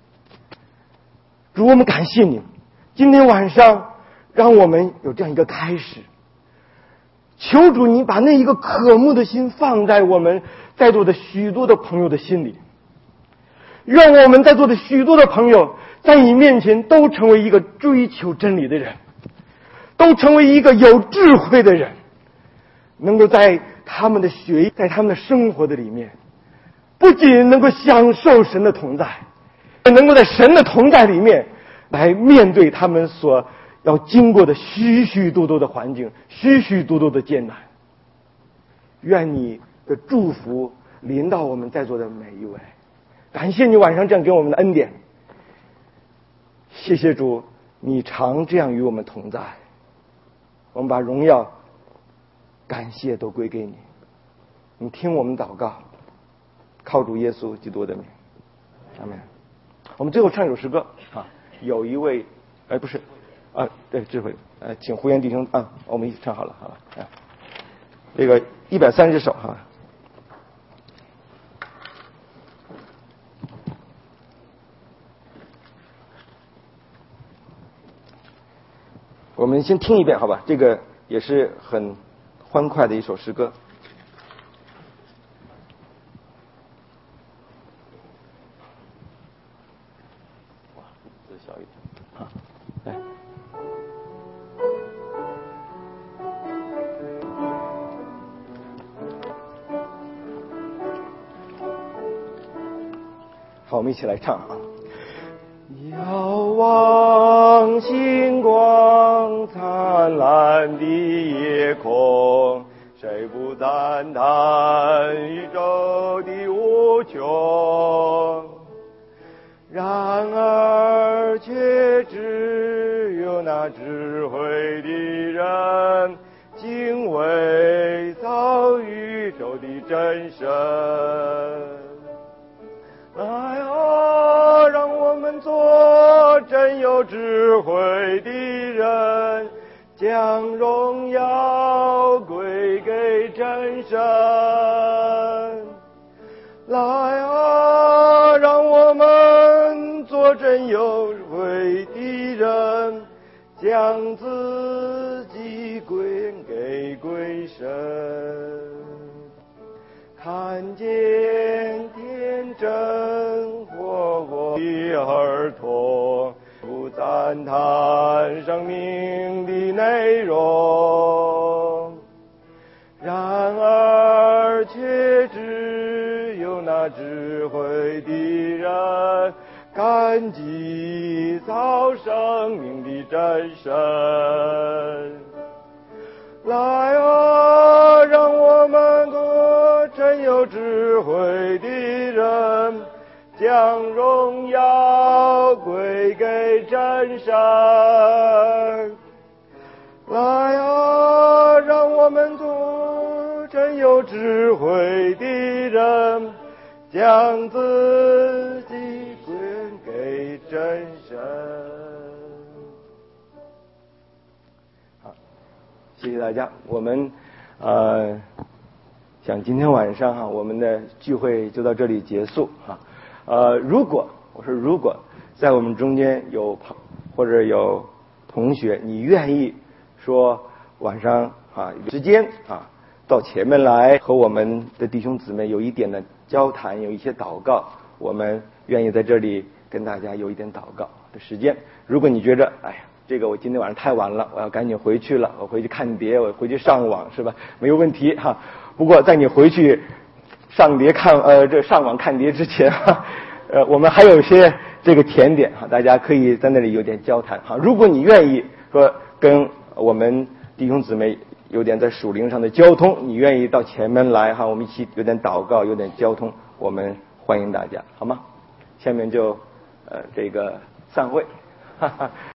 主，我们感谢你，今天晚上让我们有这样一个开始。求主你把那一个渴慕的心放在我们在座的许多的朋友的心里，愿我们在座的许多的朋友在你面前都成为一个追求真理的人，都成为一个有智慧的人，能够在他们的学在他们的生活的里面，不仅能够享受神的同在，也能够在神的同在里面来面对他们所要经过的许许多多的环境，许许多多的艰难。愿你的祝福临到我们在座的每一位。感谢你晚上这样给我们的恩典，谢谢主，你常这样与我们同在。我们把荣耀感谢都归给你，你听我们祷告，靠主耶稣基督的名，阿门。我们最后唱一首诗歌有一位不是啊，对，智慧，请胡言弟兄啊，我们一起唱好了，好吧？这个130首哈。我们先听一遍，好吧？这个也是很欢快的一首诗歌。哇，字小一点，好，来。好，我们一起来唱啊。遥望星光灿烂的夜空，谁不赞叹宇宙的无穷？然而却只有那智慧的人敬畏造宇宙的真神。哎呀，让我们做真有智慧的人，将荣耀归给真神。来啊，让我们做真有智慧的人，将自己归给鬼神。看见天真活泼的儿童，不赞叹生命的内容，然而却只有那智慧的人感激造生命的真神。来啊，让我们做真有智慧的人，将荣耀归给真神。来啊，让我们做真有智慧的人，将自己归给真神。谢谢大家，我们想今天晚上哈，我们的聚会就到这里结束哈。如果在我们中间有或者有同学，你愿意说晚上有时间到前面来和我们的弟兄姊妹有一点的交谈，有一些祷告，我们愿意在这里跟大家有一点祷告的时间。如果你觉着这个我今天晚上太晚了，我要赶紧回去了，我回去看碟，我回去上网是吧？没有问题哈。不过在你回去上网看碟之前我们还有一些这个甜点大家可以在那里有点交谈如果你愿意说跟我们弟兄姊妹有点在属灵上的交通，你愿意到前面来我们一起有点祷告，有点交通，我们欢迎大家，好吗？下面就这个散会。